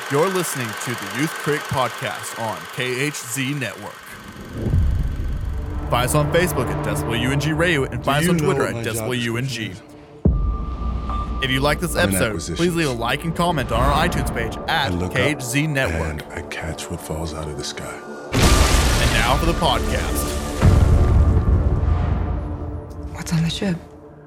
You're listening to the Youth Critic Podcast on KHZ Network. Find us on Facebook at Decibel UNG Radio and find us on Twitter at Decibel UNG. If you like this episode, please leave a like and comment on our iTunes page at KHZ Network. And I catch what falls out of the sky. And now for the podcast. What's on the ship?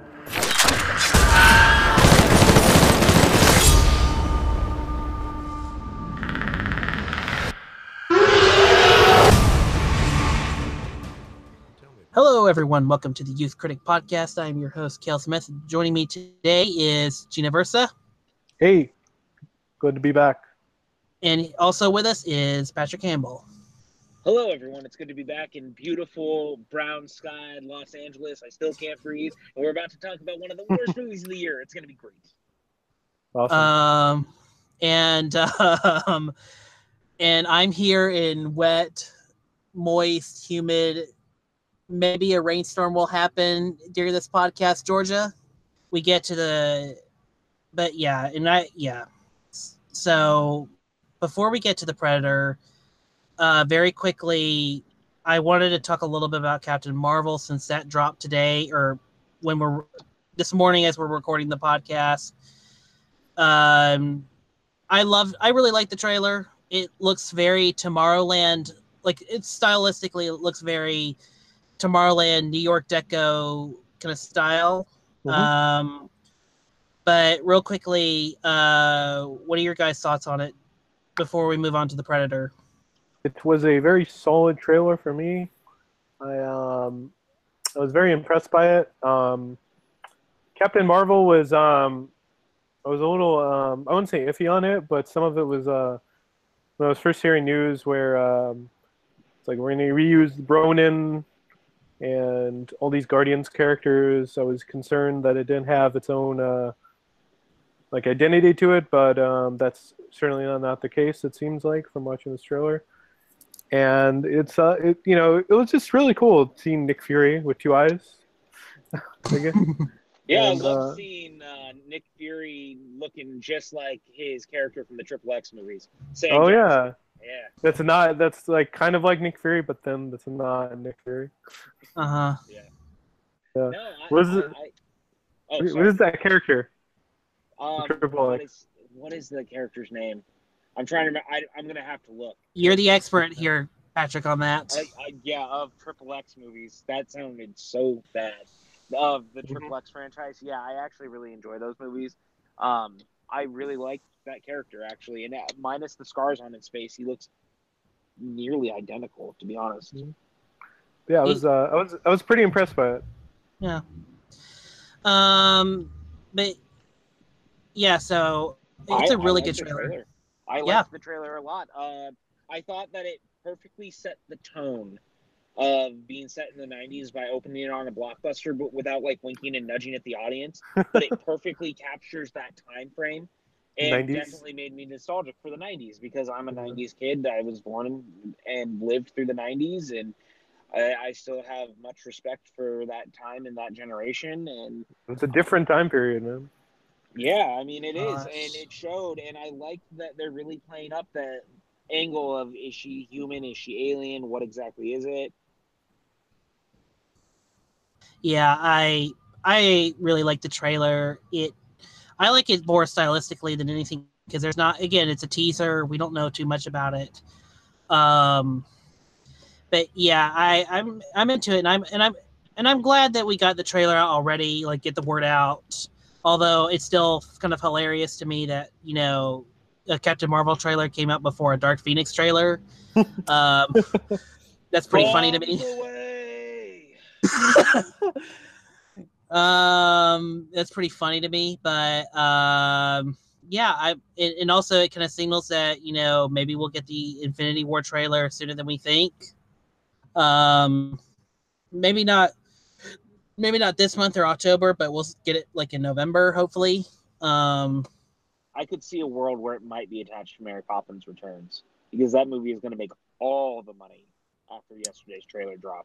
Hello, everyone. Welcome to the Youth Critic Podcast. I'm your host, Kale Smith. Joining me today is Gina Versa. Hey, good to be back. And also with us is Patrick Campbell. Hello, everyone. It's good to be back in beautiful brown-skied Los Angeles. I still can't breathe. And we're about to talk about one of the worst movies of the year. It's going to be great. Awesome. And I'm here in wet, moist, humid. Maybe a rainstorm will happen during this podcast, Georgia. We get to So before we get to the Predator, very quickly, I wanted to talk a little bit about Captain Marvel since that dropped today, or this morning as we're recording the podcast. I really like the trailer. It looks very Tomorrowland, like it's stylistically, it looks very Tomorrowland, New York Deco kind of style. Mm-hmm. But real quickly, what are your guys' thoughts on it before we move on to the Predator? It was a very solid trailer for me. I was very impressed by it. Captain Marvel was I was a little I wouldn't say iffy on it, but some of it was when I was first hearing news where it's like we're going to reuse Ronin and all these Guardians characters. I was concerned that it didn't have its own identity to it, but that's certainly not the case. It seems like from watching this trailer, and it was just really cool seeing Nick Fury with two eyes. Yeah, I love seeing Nick Fury looking just like his character from the Triple X movies. Sam Jackson. Yeah. That's like kind of like Nick Fury, but then that's not Nick Fury. Uh-huh. Yeah. No, what is that character? What is the character's name? I'm trying to remember. I'm going to have to look. You're the expert here, Patrick, on that. Of Triple X movies. That sounded so bad. Of the Triple X franchise. Yeah, I actually really enjoy those movies. I really like that character, actually. And minus the scars on his face, he looks nearly identical, to be honest. Yeah, I was pretty impressed by it. Yeah. But yeah, so it's a really good trailer. I liked the trailer a lot. I thought that it perfectly set the tone of being set in the 90s by opening it on a blockbuster, but without like winking and nudging at the audience. But it perfectly captures that time frame. And 90s? Definitely made me nostalgic for the 90s because I'm a 90s kid. I was born and lived through the 90s, and I still have much respect for that time and that generation. And it's a different time period, man. Yeah, I mean, it is, and it showed, and I like that they're really playing up that angle of, is she human, is she alien, what exactly is it? Yeah, I really like the trailer. I like it more stylistically than anything because there's not, again, it's a teaser. We don't know too much about it. But yeah, I'm into it, and I'm glad that we got the trailer out already. Like, get the word out. Although it's still kind of hilarious to me that a Captain Marvel trailer came out before a Dark Phoenix trailer. That's pretty funny to me. That's pretty funny to me, but yeah, and also it kind of signals that maybe we'll get the Infinity War trailer sooner than we think. Maybe not this month or October, but we'll get it like in November, hopefully. I could see a world where it might be attached to Mary Poppins Returns because that movie is going to make all the money after yesterday's trailer drop.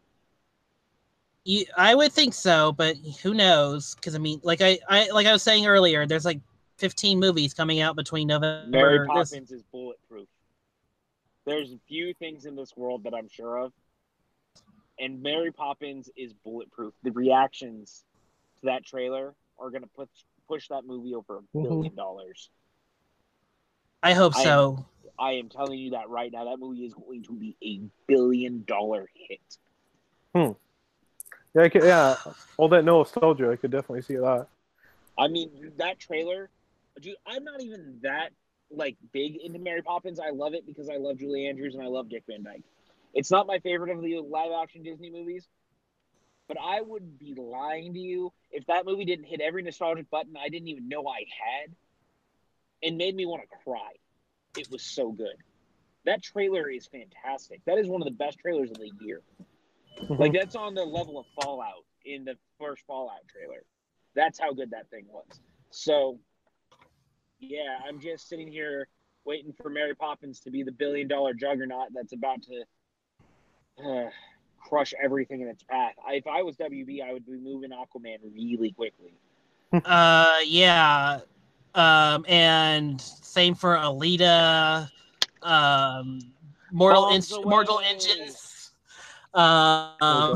I would think so, but who knows? Because I mean, like I was saying earlier, there's like 15 movies coming out between November. Mary Poppins is bulletproof. There's a few things in this world that I'm sure of, and Mary Poppins is bulletproof. The reactions to that trailer are going to push that movie over $1 billion. I hope so. I am telling you that right now. That movie is going to be $1 billion hit. Yeah, all that nostalgia, I could definitely see that. I mean, that trailer, dude, I'm not even that big into Mary Poppins. I love it because I love Julie Andrews and I love Dick Van Dyke. It's not my favorite of the live-action Disney movies, but I would be lying to you if that movie didn't hit every nostalgic button I didn't even know I had and made me want to cry. It was so good. That trailer is fantastic. That is one of the best trailers of the year. That's on the level of Fallout in the first Fallout trailer. That's how good that thing was. So, yeah, I'm just sitting here waiting for Mary Poppins to be the $1 billion juggernaut that's about to crush everything in its path. If I was WB, I would be moving Aquaman really quickly. Yeah. And same for Alita. Mortal Engines. Welcome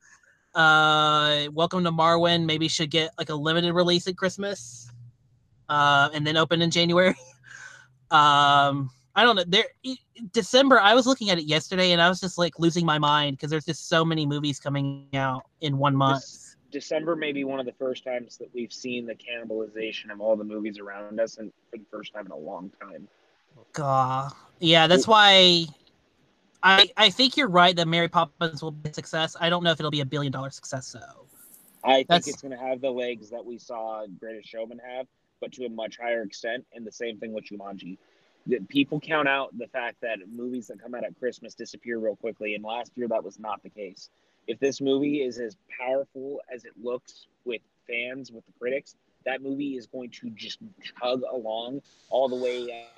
to Marwen. Maybe should get a limited release at Christmas, and then open in January. I don't know. December. I was looking at it yesterday, and I was just losing my mind because there's just so many movies coming out in 1 month. December may be one of the first times that we've seen the cannibalization of all the movies around us, and for the first time in a long time. God, yeah, that's why. I think you're right that Mary Poppins will be a success. I don't know if it'll be $1 billion success, though. I think it's going to have the legs that we saw Greatest Showman have, but to a much higher extent, and the same thing with Jumanji. People count out the fact that movies that come out at Christmas disappear real quickly, and last year that was not the case. If this movie is as powerful as it looks with fans, with the critics, that movie is going to just chug along all the way.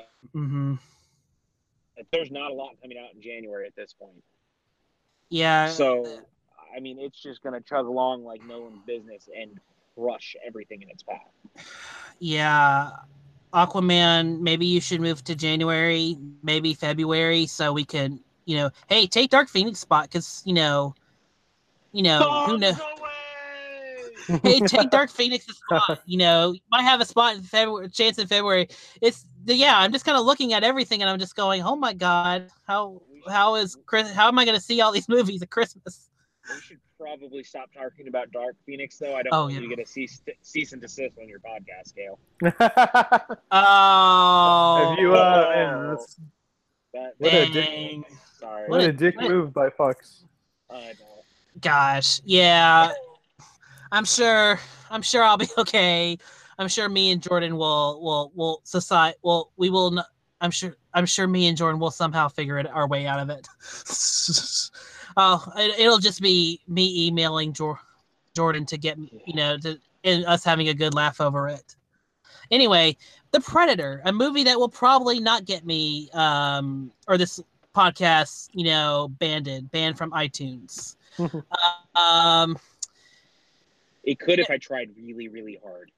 There's not a lot coming out in January at this point. Yeah. So, I mean, it's just going to chug along like no one's business and crush everything in its path. Yeah. Aquaman, maybe you should move to January, maybe February, so we could, hey, take Dark Phoenix spot, because, who knows? Hey, take Dark Phoenix's spot. You might have a spot in February, chance in February. I'm just kind of looking at everything, and I'm just going, oh my God, how am I going to see all these movies at Christmas? We should probably stop talking about Dark Phoenix, though. I don't want you to get a cease and desist on your podcast, Gail. Oh, have you, man, what a dick move by Fox. Gosh, yeah. I'm sure I'll be okay. I'm sure me and Jordan will I'm sure me and Jordan will somehow figure our way out of it. It'll just be me emailing Jordan to get and us having a good laugh over it. Anyway, The Predator, a movie that will probably not get me or this podcast, banned from iTunes. It could if I tried really, really hard.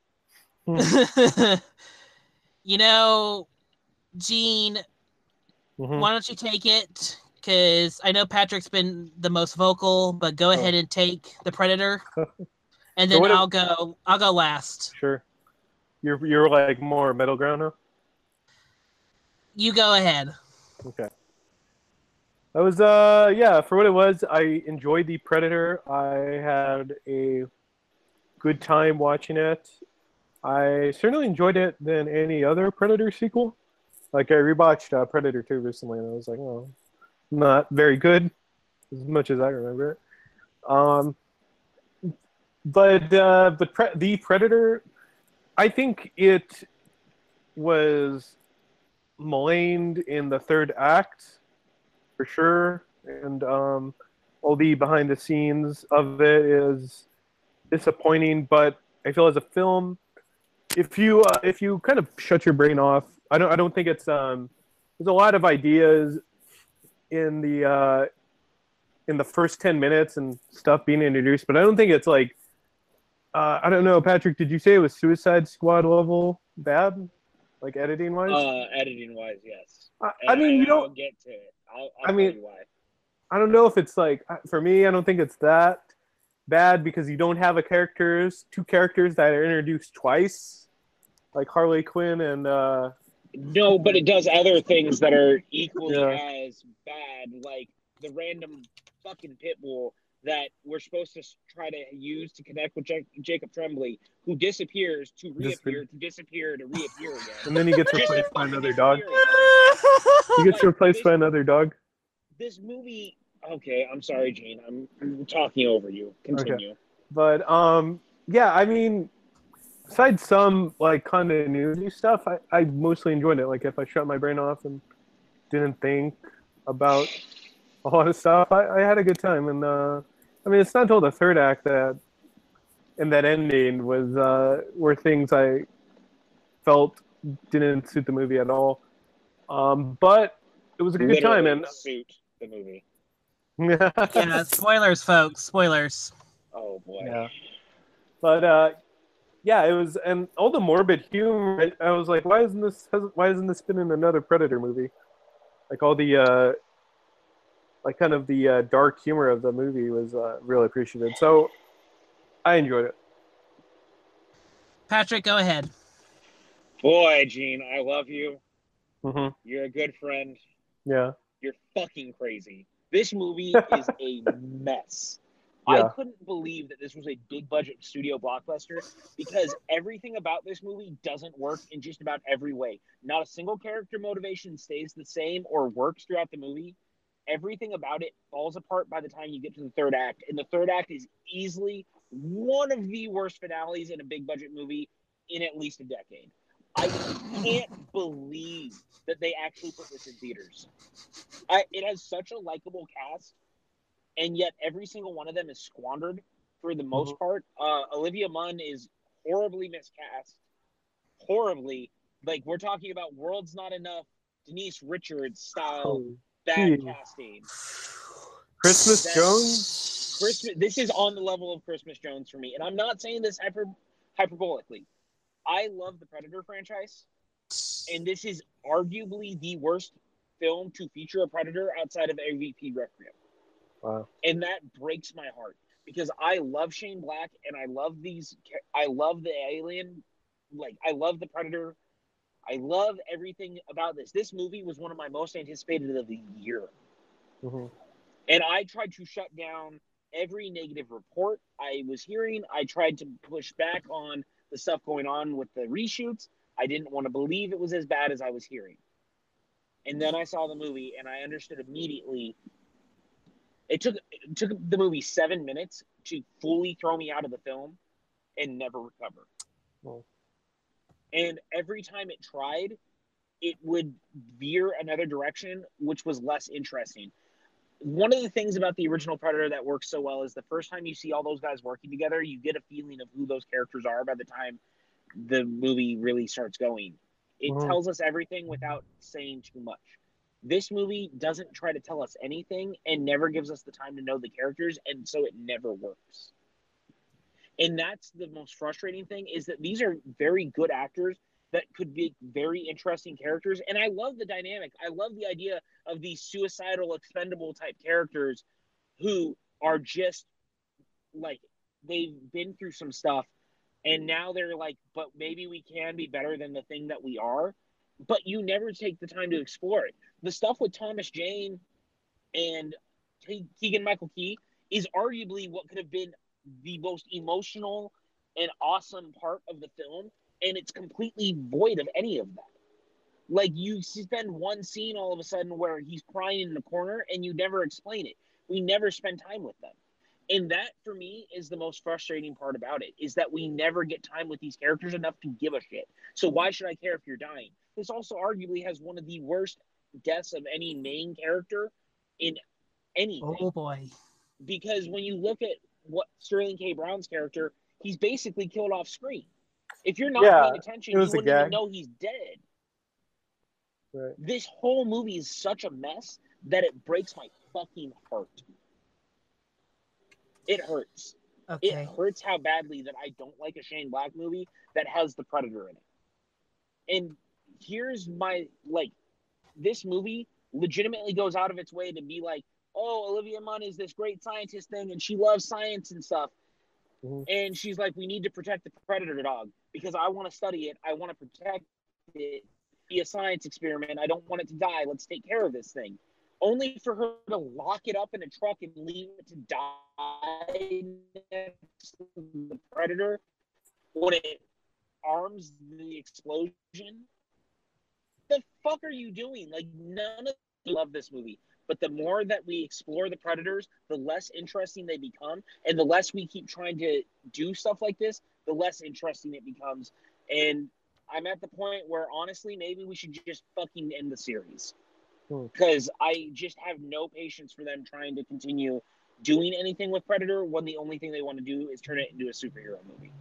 Gene, why don't you take it? Because I know Patrick's been the most vocal, but go ahead and take The Predator, and then I'll go last. Sure. You're more middle ground now? You go ahead. Okay. That was for what it was, I enjoyed The Predator. I had a good time watching it. I certainly enjoyed it than any other Predator sequel. I rewatched Predator 2 recently, and I was like, oh, not very good, as much as I remember it. But The Predator, I think it was maligned in the third act, for sure, and all the behind the scenes of it is disappointing. But I feel as a film, if you kind of shut your brain off, I don't think it's there's a lot of ideas in the first 10 minutes and stuff being introduced, but I don't think it's I don't know, Patrick, did you say it was Suicide Squad level bad, like editing wise. Editing wise, yes. I mean, you I'll don't get to it. I'll I tell mean, you why. I don't know if it's like, for me, I don't think it's that bad because you don't have two characters that are introduced twice, like Harley Quinn and No, but it does other things that are equally Yeah. as bad, like the random fucking pit bull that we're supposed to try to use to connect with Jacob Tremblay, who disappears to reappear, to disappear, to reappear again. and then he gets Just to replaced by fucking another dog. disappear again. He gets Like, replaced by another dog. This movie. Okay, I'm sorry, Gene. I'm talking over you. Continue. Okay. But yeah, I mean, besides some like continuity stuff, I mostly enjoyed it. Like if I shut my brain off and didn't think about a lot of stuff, I had a good time. And I mean, it's not until the third act that ending was were things I felt didn't suit the movie at all. But it was a good time. And suit the movie. Yeah, spoilers, folks. Spoilers. Oh boy. Yeah. But yeah, it was, and all the morbid humor. I was like, why isn't this been in another Predator movie? Like all the like kind of the dark humor of the movie was really appreciated. So I enjoyed it. Patrick, go ahead. Boy, Gene, I love you. Mm-hmm. You're a good friend. Yeah. You're fucking crazy. This movie is a mess. Yeah. I couldn't believe that this was a big budget studio blockbuster because everything about this movie doesn't work in just about every way. Not a single character motivation stays the same or works throughout the movie. Everything about it falls apart by the time you get to the third act. And the third act is easily one of the worst finales in a big budget movie in at least a decade. I can't believe that they actually put this in theaters. It has such a likable cast, and yet every single one of them is squandered for the most part. Olivia Munn is horribly miscast. Horribly. Like, we're talking about World's Not Enough, Denise Richards style bad casting. Christmas Jones? This is on the level of Christmas Jones for me. And I'm not saying this hyperbolically. I love the Predator franchise, and this is arguably the worst film to feature a Predator outside of AVP Requiem. Wow. And that breaks my heart because I love Shane Black and I love the Alien. Like, I love the Predator. I love everything about this. This movie was one of my most anticipated of the year. Mm-hmm. And I tried to shut down every negative report I was hearing. I tried to push back on the stuff going on with the reshoots. I didn't want to believe it was as bad as I was hearing. And then I saw the movie and I understood immediately. It took the movie 7 minutes to fully throw me out of the film and never recover. Oh. And every time it tried, it would veer another direction, which was less interesting. One of the things about the original Predator that works so well is the first time you see all those guys working together, you get a feeling of who those characters are by the time the movie really starts going. It tells us everything without saying too much. This movie doesn't try to tell us anything and never gives us the time to know the characters, and so it never works. And that's the most frustrating thing, is that these are very good actors that could be very interesting characters. And I love the dynamic. I love the idea of these suicidal, expendable type characters who are just like, they've been through some stuff and now they're like, but maybe we can be better than the thing that we are. But you never take the time to explore it. The stuff with Thomas Jane and Keegan-Michael Key is arguably what could have been the most emotional and awesome part of the film, and it's completely void of any of that. Like, you spend one scene all of a sudden where he's crying in the corner and you never explain it. We never spend time with them. And that, for me, is the most frustrating part about it, is that we never get time with these characters enough to give a shit. So why should I care if you're dying? This also arguably has one of the worst deaths of any main character in anything. Oh, boy. Because when you look at what Sterling K. Brown's character, he's basically killed off screen. If you're not paying attention, you wouldn't even know he's dead. Right. This whole movie is such a mess that it breaks my fucking heart. It hurts. Okay. It hurts how badly that I don't like a Shane Black movie that has the Predator in it. And here's my, like, this movie legitimately goes out of its way to be like, oh, Olivia Munn is this great scientist thing, and she loves science and stuff. Mm-hmm. And she's like, we need to protect the predator dog because I want to study it. I want to protect it, be a science experiment. I don't want it to die. Let's take care of this thing. Only for her to lock it up in a truck and leave it to die next to the predator when it arms the explosion. The fuck are you doing? Like, none of us love this movie. But the more that we explore the predators, the less interesting they become. And the less we keep trying to do stuff like this, the less interesting it becomes. And I'm at the point where, honestly, maybe we should just fucking end the series. Because I just have no patience for them trying to continue doing anything with Predator when the only thing they want to do is turn it into a superhero movie.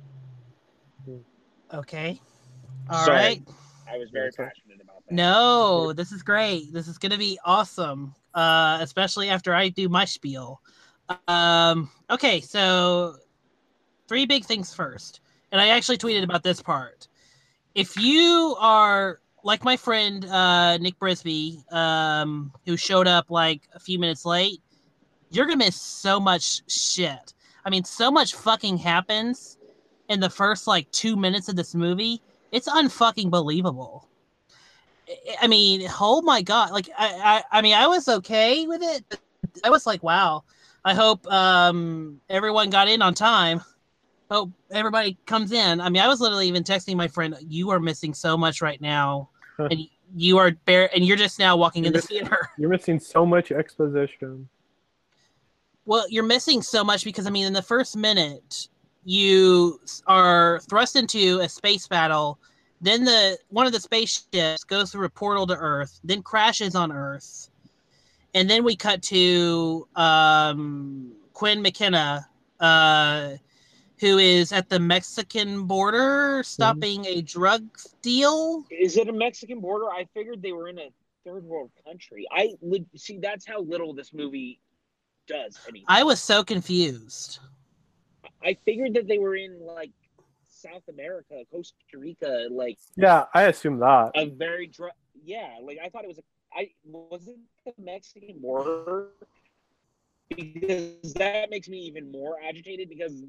Okay. All right. I was very passionate about that. No, this is great. This is going to be awesome, especially after I do my spiel. Okay, so 3 big things first. And I actually tweeted about this part. If you are like my friend Nick Brisby, who showed up like a few minutes late, you're going to miss so much shit. I mean, so much fucking happens in the first like 2 minutes of this movie. It's unfucking believable. I mean, oh my god! Like, I mean, I was okay with it. But I was like, wow. I hope everyone got in on time. Hope everybody comes in. I mean, I was literally even texting my friend, "You are missing so much right now, and you're just now walking in the theater. You're missing so much exposition." Well, you're missing so much because I mean, in the first minute, you are thrust into a space battle. Then one of the spaceships goes through a portal to Earth, then crashes on Earth. And then we cut to Quinn McKenna, who is at the Mexican border stopping a drug deal. Is it a Mexican border? I figured they were in a third world country. See, that's how little this movie does anything. I was so confused. I figured that they were in, like, South America, Costa Rica, like... Yeah, I assume that. A very... like, I thought it was... Was it the Mexican border? Because that makes me even more agitated, because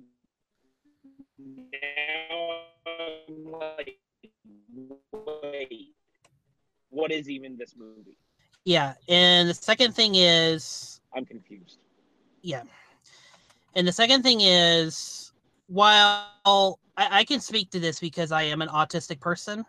now I'm like, wait, what is even this movie? Yeah, and the second thing is... I'm confused. Yeah. And the second thing is, while I can speak to this because I am an autistic person,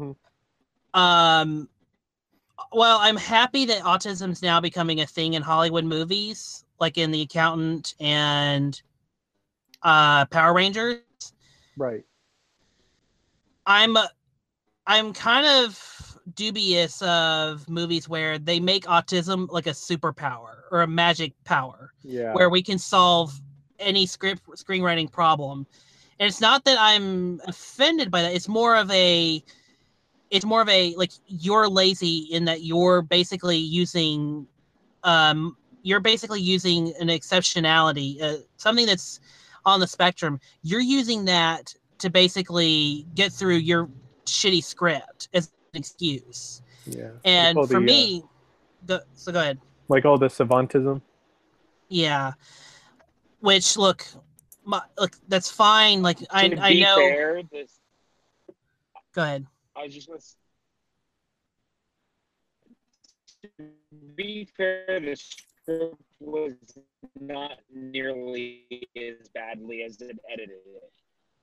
well, I'm happy that autism's now becoming a thing in Hollywood movies, like in The Accountant and Power Rangers. Right. I'm kind of dubious of movies where they make autism like a superpower or a magic power, where we can solve any screenwriting problem. And it's not that I'm offended by that. It's more of a like, you're lazy in that you're basically using an exceptionality, something that's on the spectrum. You're using that to basically get through your shitty script as an excuse. Yeah. And for me, so go ahead. Like all the savantism. Yeah. Which look, that's fine. Like I know. Fair, Go ahead. I was just going to be fair, the script was not nearly as badly as it edited it.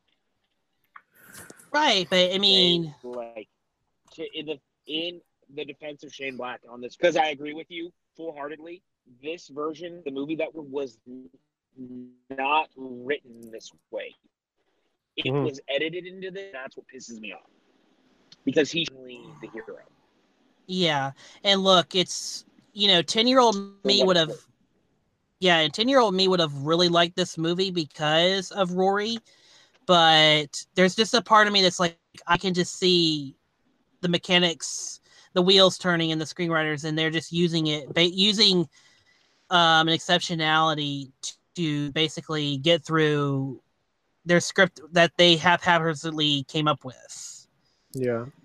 Right, but I mean, and, like, in the defense of Shane Black on this, because I agree with you full-heartedly, this version, the movie that was not written this way. It was edited into this. That's what pisses me off. Because he's really the hero. Yeah. And look, it's, 10-year-old me would have... Yeah, and 10-year-old me would have really liked this movie because of Rory. But there's just a part of me that's like, I can just see the mechanics, the wheels turning, and the screenwriters, and they're just using it, using an exceptionality to basically get through their script that they haphazardly came up with. Yeah.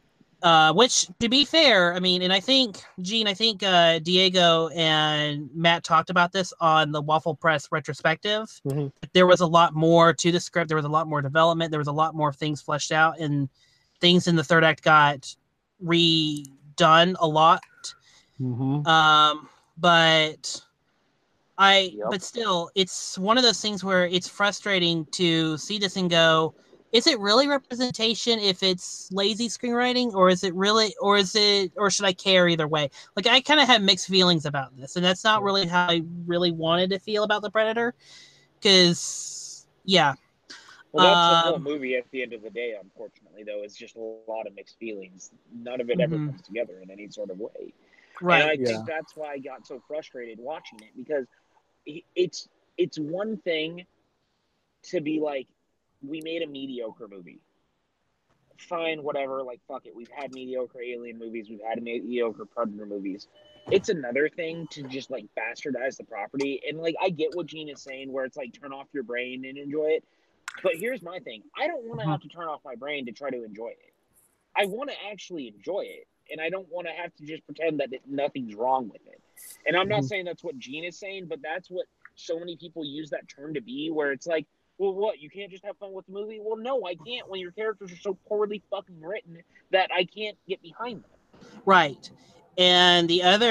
Which, to be fair, I mean, and I think, Gene, Diego and Matt talked about this on the Waffle Press retrospective. Mm-hmm. There was a lot more to the script. There was a lot more development. There was a lot more things fleshed out, and things in the third act got redone a lot. Mm-hmm. But still, it's one of those things where it's frustrating to see this and go, is it really representation if it's lazy screenwriting, or should I care either way? Like, I kind of have mixed feelings about this, and that's not really how I really wanted to feel about The Predator. Because, yeah. Well, that's the whole movie at the end of the day, unfortunately, though, is just a lot of mixed feelings. None of it ever comes together in any sort of way. Right. And I think that's why I got so frustrated watching it, because it's one thing to be like, we made a mediocre movie. Fine, whatever, like, fuck it. We've had mediocre Alien movies. We've had mediocre Predator movies. It's another thing to just, like, bastardize the property. And, like, I get what Gene is saying, where it's like, turn off your brain and enjoy it. But here's my thing. I don't want to have to turn off my brain to try to enjoy it. I want to actually enjoy it. And I don't want to have to just pretend that nothing's wrong with it. And I'm not saying that's what Gene is saying, but that's what so many people use that term to be, where it's like, well, what? You can't just have fun with the movie? Well, no, I can't when your characters are so poorly fucking written that I can't get behind them. Right. And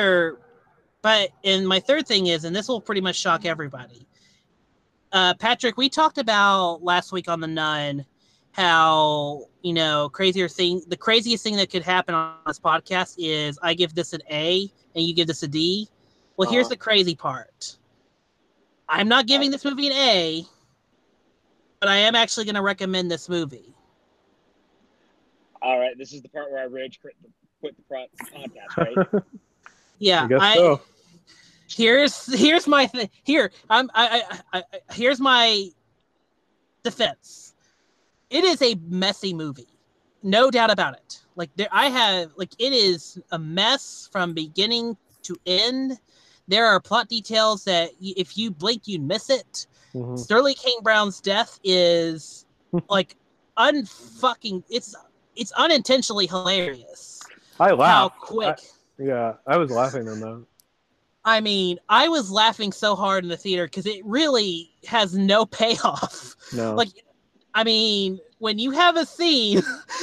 my third thing is, and this will pretty much shock everybody. Patrick, we talked about last week on The Nun how, the craziest thing that could happen on this podcast is I give this an A and you give this a D. Well, here's the crazy part. I'm not giving this movie an A, but I am actually going to recommend this movie. All right, this is the part where I rage quit the podcast, right? Yeah, I guess so. Here's my thing. Here's my defense. It is a messy movie, no doubt about it. It is a mess from beginning to end. There are plot details that if you blink, you'd miss it. Mm-hmm. Sterling K. Brown's death is like it's unintentionally hilarious. I laughed. How quick. I was laughing on that. I mean, I was laughing so hard in the theater because it really has no payoff. No. I mean, when you have a scene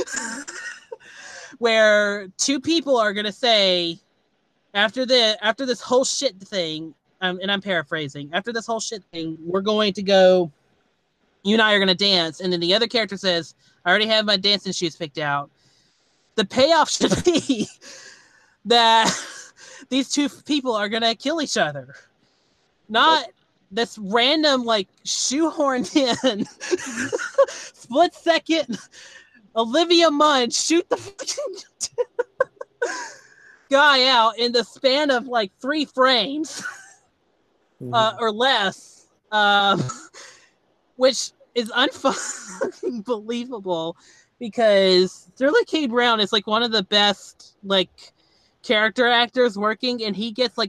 where two people are going to say, after this whole shit thing, and I'm paraphrasing, after this whole shit thing, we're going to go, you and I are going to dance. And then the other character says, I already have my dancing shoes picked out. The payoff should be that these two people are going to kill each other. Not this random, shoehorned in, split second, Olivia Munn shoot the fucking guy out in the span of 3 frames or less, which is unbelievable because Sterling K. Brown is one of the best character actors working, and he gets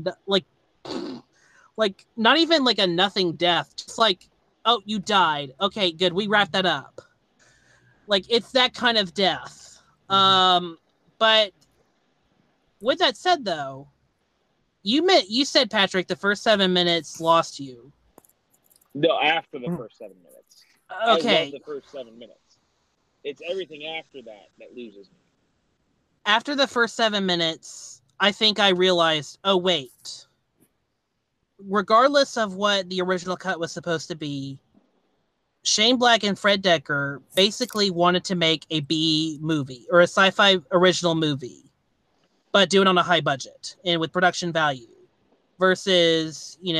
not even a nothing death, just oh, you died, okay, good, we wrapped that up. It's that kind of death. But with that said, though, you said, Patrick, the first 7 minutes lost you. No, after the first 7 minutes. Okay. I love the first 7 minutes. It's everything after that loses me. After the first 7 minutes, I think I realized, oh, wait. Regardless of what the original cut was supposed to be, Shane Black and Fred Dekker basically wanted to make a B movie or a sci-fi original movie, but do it on a high budget and with production value versus, I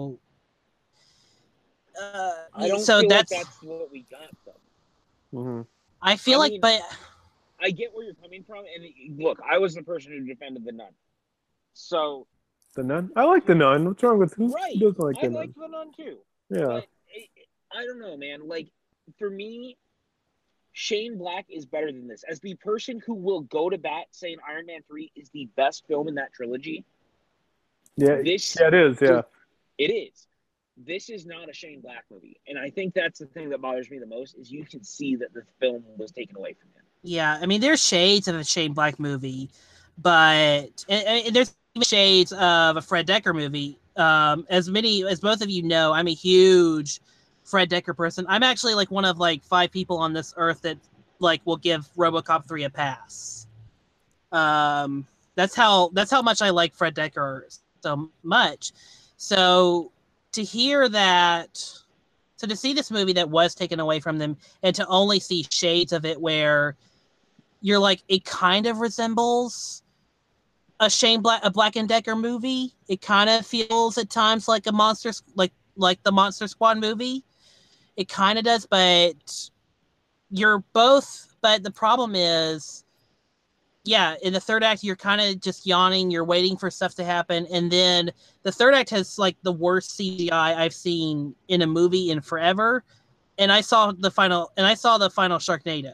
don't feel that's what we got though. Mm-hmm. I feel but I get where you're coming from, and look, I was the person who defended The Nun. So The Nun? I like The Nun. What's wrong with who doesn't like The Nun? I like The Nun too. Yeah. But I don't know, man. For me, Shane Black is better than this. As the person who will go to bat saying Iron Man 3 is the best film in that trilogy. Yeah, it is, yeah. It is. This is not a Shane Black movie. And I think that's the thing that bothers me the most is you can see that the film was taken away from him. Yeah, I mean, there's shades of a Shane Black movie, but and there's shades of a Fred Dekker movie. As both of you know, I'm a huge Fred Dekker person. I'm actually like one of like 5 people on this earth that like will give RoboCop 3 a pass. That's how much I like Fred Dekker so much. So to hear that, so to see this movie that was taken away from them, and to only see shades of it where you're like, it kind of resembles a Black and Decker movie. It kind of feels at times like a like the Monster Squad movie. It kind of does, but but the problem is, yeah, in the third act, you're kind of just yawning. You're waiting for stuff to happen. And then the third act has like the worst CGI I've seen in a movie in forever. And I saw the final Sharknado.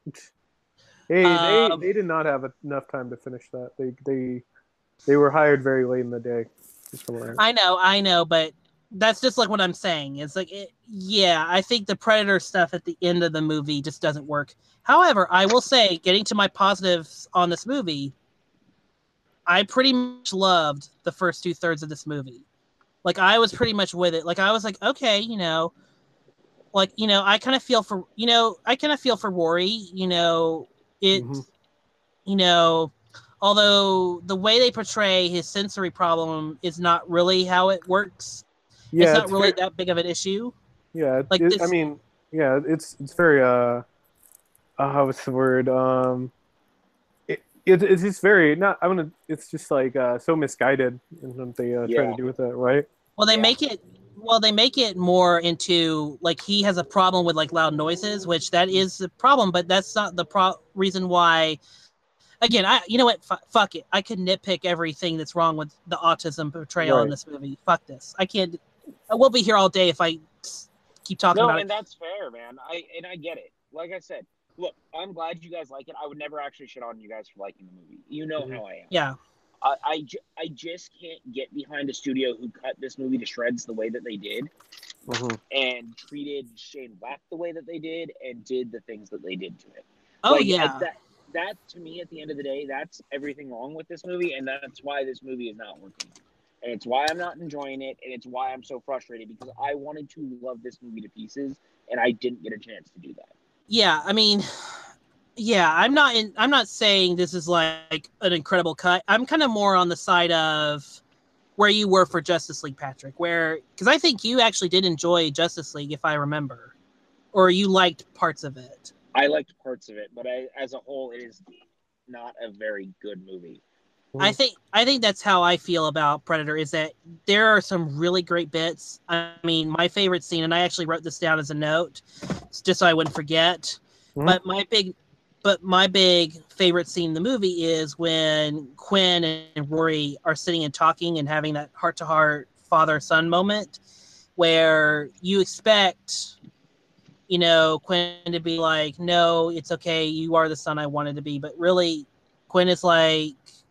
Hey, they did not have enough time to finish that. They were hired very late in the day. I know, but that's just like what I'm saying. It's like, I think the Predator stuff at the end of the movie just doesn't work. However, I will say, getting to my positives on this movie, I pretty much loved the first 2/3 of this movie. Like, I was pretty much with it. Like, I was like, okay, I kind of feel for Rory, although the way they portray his sensory problem is not really how it works. Yeah, it's not really that big of an issue. Yeah, it's very what's the word? It's just very not. It's just like so misguided in what they try to do with it, right? Well, they make it more into like he has a problem with like loud noises, which that is the problem, but that's not the reason why. Again, you know what? Fuck it. I could nitpick everything that's wrong with the autism portrayal in this movie. Fuck this. I can't. I will be here all day if I keep talking about it. No, and that's fair, man. I get it. Like I said, look, I'm glad you guys like it. I would never actually shit on you guys for liking the movie. You know how I am. Yeah. I just can't get behind a studio who cut this movie to shreds the way that they did, and treated Shane Black the way that they did, and did the things that they did to it. Oh, yeah. That to me, at the end of the day, that's everything wrong with this movie, and that's why this movie is not working. And it's why I'm not enjoying it, and it's why I'm so frustrated, because I wanted to love this movie to pieces, and I didn't get a chance to do that. Yeah, I mean, I'm not saying this is like an incredible cut. I'm kind of more on the side of where you were for Justice League, Patrick, because I think you actually did enjoy Justice League, if I remember, or you liked parts of it. I liked parts of it, but as a whole, it is not a very good movie. I think that's how I feel about Predator, is that there are some really great bits. I mean, my favorite scene, and I actually wrote this down as a note just so I wouldn't forget. But my big favorite scene in the movie is when Quinn and Rory are sitting and talking and having that heart-to-heart father-son moment where you expect, Quinn to be like, no, it's okay, you are the son I wanted to be. But really, Quinn is like,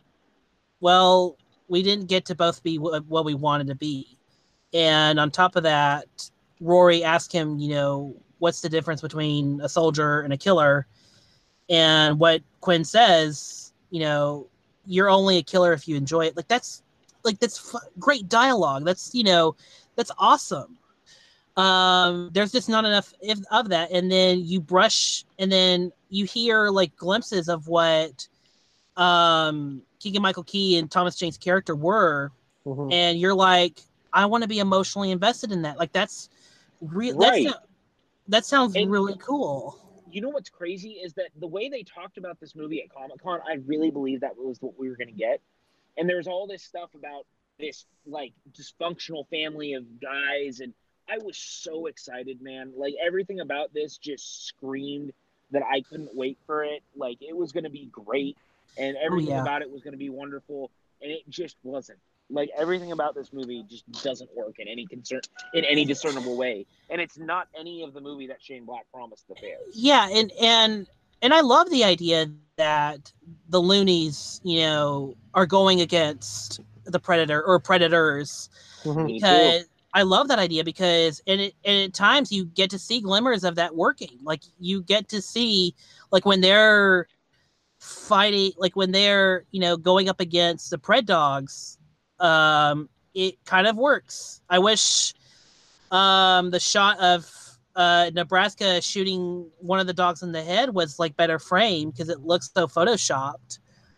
well, we didn't get to both be what we wanted to be. And on top of that, Rory asked him, what's the difference between a soldier and a killer? And what Quinn says, you're only a killer if you enjoy it. That's great dialogue. That's awesome. There's just not enough of that. And then you brush, and then you hear like glimpses of what Keegan-Michael Key and Thomas Jane's character were, and you're like, I want to be emotionally invested in that. Like, that's real. Right. That sounds really cool. You know what's crazy is that the way they talked about this movie at Comic-Con, I really believe that was what we were going to get. And there's all this stuff about this like dysfunctional family of guys, and I was so excited, man. Like, everything about this just screamed that I couldn't wait for it. Like, it was going to be great, and everything about it was going to be wonderful, and it just wasn't. Like, everything about this movie just doesn't work in any discernible way, and it's not any of the movie that Shane Black promised the fans. Yeah, and I love the idea that the loonies, are going against the Predator or Predators, because I love that idea because and at times you get to see glimmers of that working. Like you get to see like when they're fighting, like when they're going up against the Pred Dogs, it kind of works. I wish the shot of Nebraska shooting one of the dogs in the head was like better framed because it looks so photoshopped.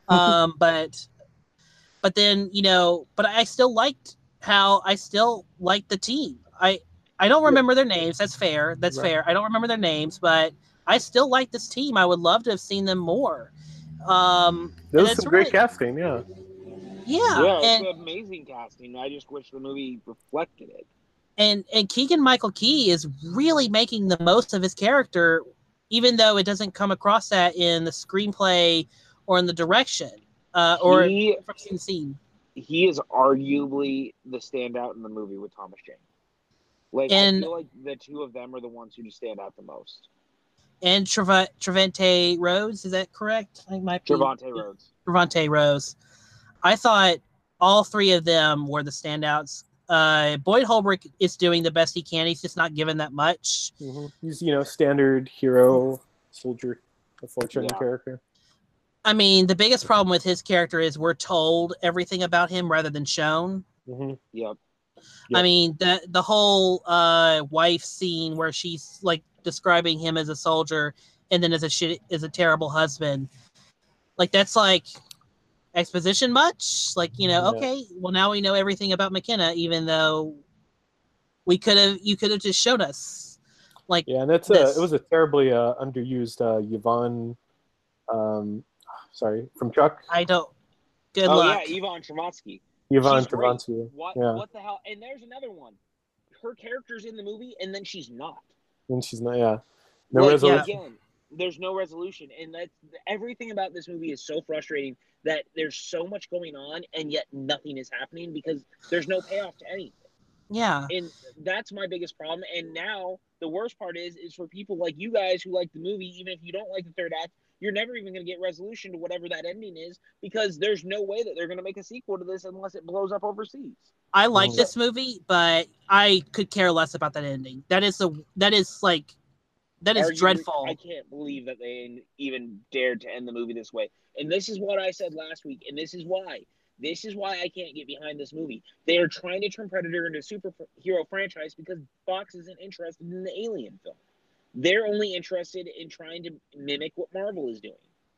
But then but I still liked the team. I don't remember their names. That's fair. That's right. Fair. I don't remember their names, but I still like this team. I would love to have seen them more. There was some great casting, yeah. Yeah, it's amazing casting. I just wish the movie reflected it. And Keegan-Michael Key is really making the most of his character, even though it doesn't come across that in the screenplay or in the direction or from scene to scene. He is arguably the standout in the movie with Thomas Jane. I feel like the two of them are the ones who just stand out the most. And Trevante Rhodes, is that correct? I think might be Trevante Rhodes. I thought all three of them were the standouts. Boyd Holbrook is doing the best he can. He's just not given that much. Mm-hmm. He's standard hero, soldier, a fortune character. I mean, the biggest problem with his character is we're told everything about him rather than shown. Mm-hmm. Yep. I mean, the whole wife scene where she's like describing him as a soldier and then as a terrible husband, like that's like exposition much. Like okay, well now we know everything about McKenna, even though you could have just showed us. Like and it was a terribly underused Yvonne. Sorry, from Chuck. I don't. Good luck. Yeah, Yvonne Travotsky. Yvonne Travotsky. What the hell? And there's another one. Her character's in the movie, and then she's not. And she's not. Yeah. No resolution. Again, there's no resolution, and that's everything about this movie is so frustrating that there's so much going on, and yet nothing is happening because there's no payoff to anything. Yeah. And that's my biggest problem. And now the worst part is for people like you guys who like the movie, even if you don't like the third act, you're never even going to get resolution to whatever that ending is because there's no way that they're going to make a sequel to this unless it blows up overseas. I like this movie, but I could care less about that ending. That is dreadful. I can't believe that they even dared to end the movie this way. And this is what I said last week, and this is why I can't get behind this movie. They are trying to turn Predator into a superhero franchise because Fox isn't interested in the Alien film. They're only interested in trying to mimic what Marvel is doing.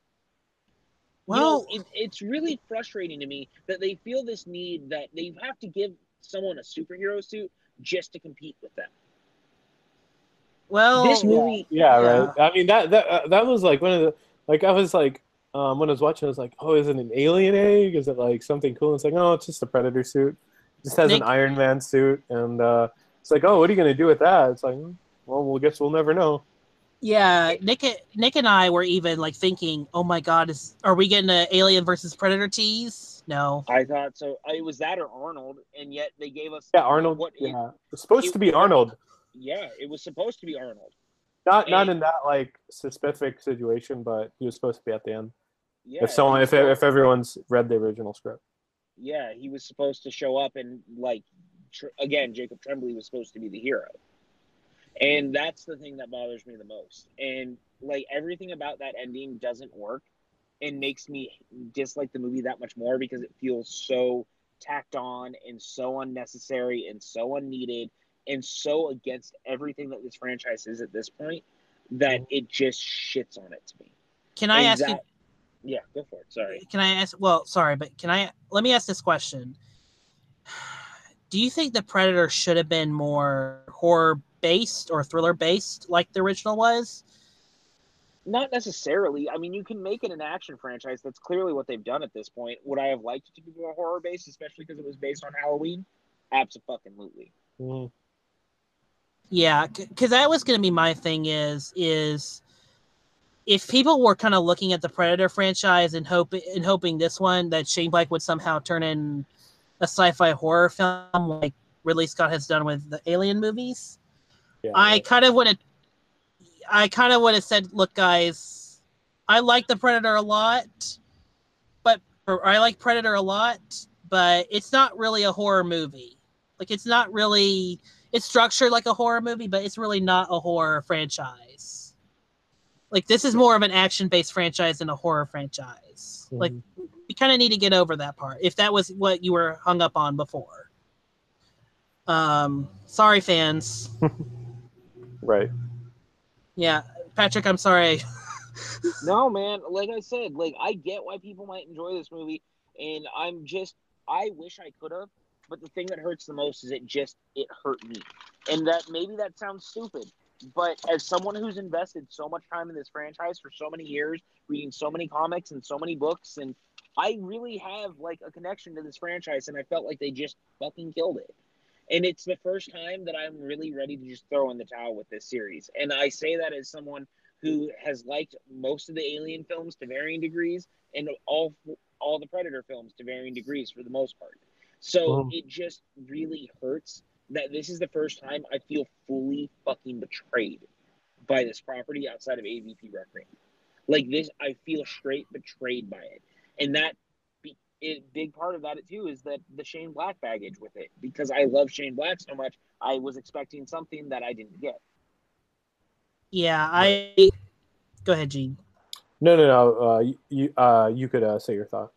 Well, it's really frustrating to me that they feel this need that they have to give someone a superhero suit just to compete with them. Well, this movie, right. I mean that was like one of the I was like when I was watching, I was like, oh, is it an alien egg? Is it like something cool? And it's like, oh, it's just a Predator suit. It just has an Iron Man suit, and it's like, oh, what are you gonna do with that? It's like, well, I guess we'll never know. Yeah, Nick and I were even like thinking, oh my God, are we getting an Alien versus Predator tease? No. I thought so. It was that or Arnold, and yet they gave us Arnold. It's supposed to be Arnold. Yeah, it was supposed to be Arnold. Not in that like specific situation, but he was supposed to be at the end. Yeah. If everyone's read the original script. Yeah, he was supposed to show up, and again, Jacob Tremblay was supposed to be the hero. And that's the thing that bothers me the most. And everything about that ending doesn't work and makes me dislike the movie that much more because it feels so tacked on and so unnecessary and so unneeded and so against everything that this franchise is at this point that it just shits on it to me. Can I ask you? Yeah, go for it. Sorry. Can I ask? Well, sorry, but let me ask this question. Do you think the Predator should have been more horror-based or thriller-based like the original was? Not necessarily. I mean, you can make it an action franchise. That's clearly what they've done at this point. Would I have liked it to be more horror-based, especially because it was based on Halloween? Absolutely. Mm-hmm. Yeah, because that was going to be my thing is if people were kind of looking at the Predator franchise and hoping this one that Shane Black would somehow turn in a sci-fi horror film like Ridley Scott has done with the Alien movies, I kind of would have said, look, guys, I like the Predator a lot, but it's not really a horror movie. Like, it's not really, it's structured like a horror movie, but it's really not a horror franchise. Like, this is more of an action-based franchise than a horror franchise. Mm-hmm. Like, you kind of need to get over that part, if that was what you were hung up on before. Sorry, fans. Right. Yeah, Patrick, I'm sorry. No, man. Like I said, like, I get why people might enjoy this movie, and I wish I could have, but the thing that hurts the most is it hurt me. And maybe that sounds stupid, but as someone who's invested so much time in this franchise for so many years, reading so many comics and so many books, and I really have, like, a connection to this franchise, and I felt like they just fucking killed it. And it's the first time that I'm really ready to just throw in the towel with this series. And I say that as someone who has liked most of the Alien films to varying degrees and all the Predator films to varying degrees for the most part. So It just really hurts that this is the first time I feel fully fucking betrayed by this property outside of AVP Requiem. Like, this, I feel straight betrayed by it. And that big part of that too is that the Shane Black baggage with it, because I love Shane Black so much. I was expecting something that I didn't get. Yeah, go ahead, Gene. No. You could say your thought.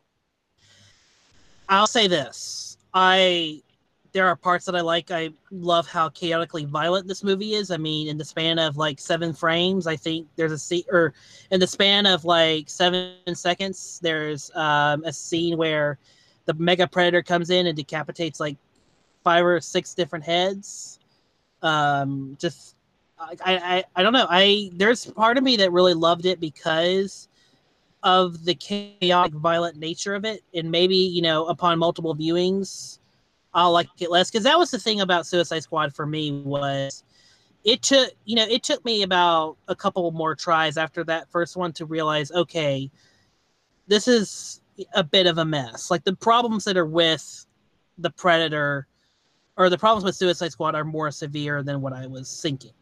I'll say this: there are parts that I like. I love how chaotically violent this movie is. I mean, in the span of like 7 frames, I think there's a scene, or in the span of like 7 seconds, there's a scene where the mega predator comes in and decapitates like 5 or 6 different heads. I don't know. There's part of me that really loved it because of the chaotic, violent nature of it, and maybe, upon multiple viewings, I'll like it less, because that was the thing about Suicide Squad for me. Was it took me about a couple more tries after that first one to realize, okay, this is a bit of a mess. Like, the problems that are with the Predator, or the problems with Suicide Squad, are more severe than what I was thinking.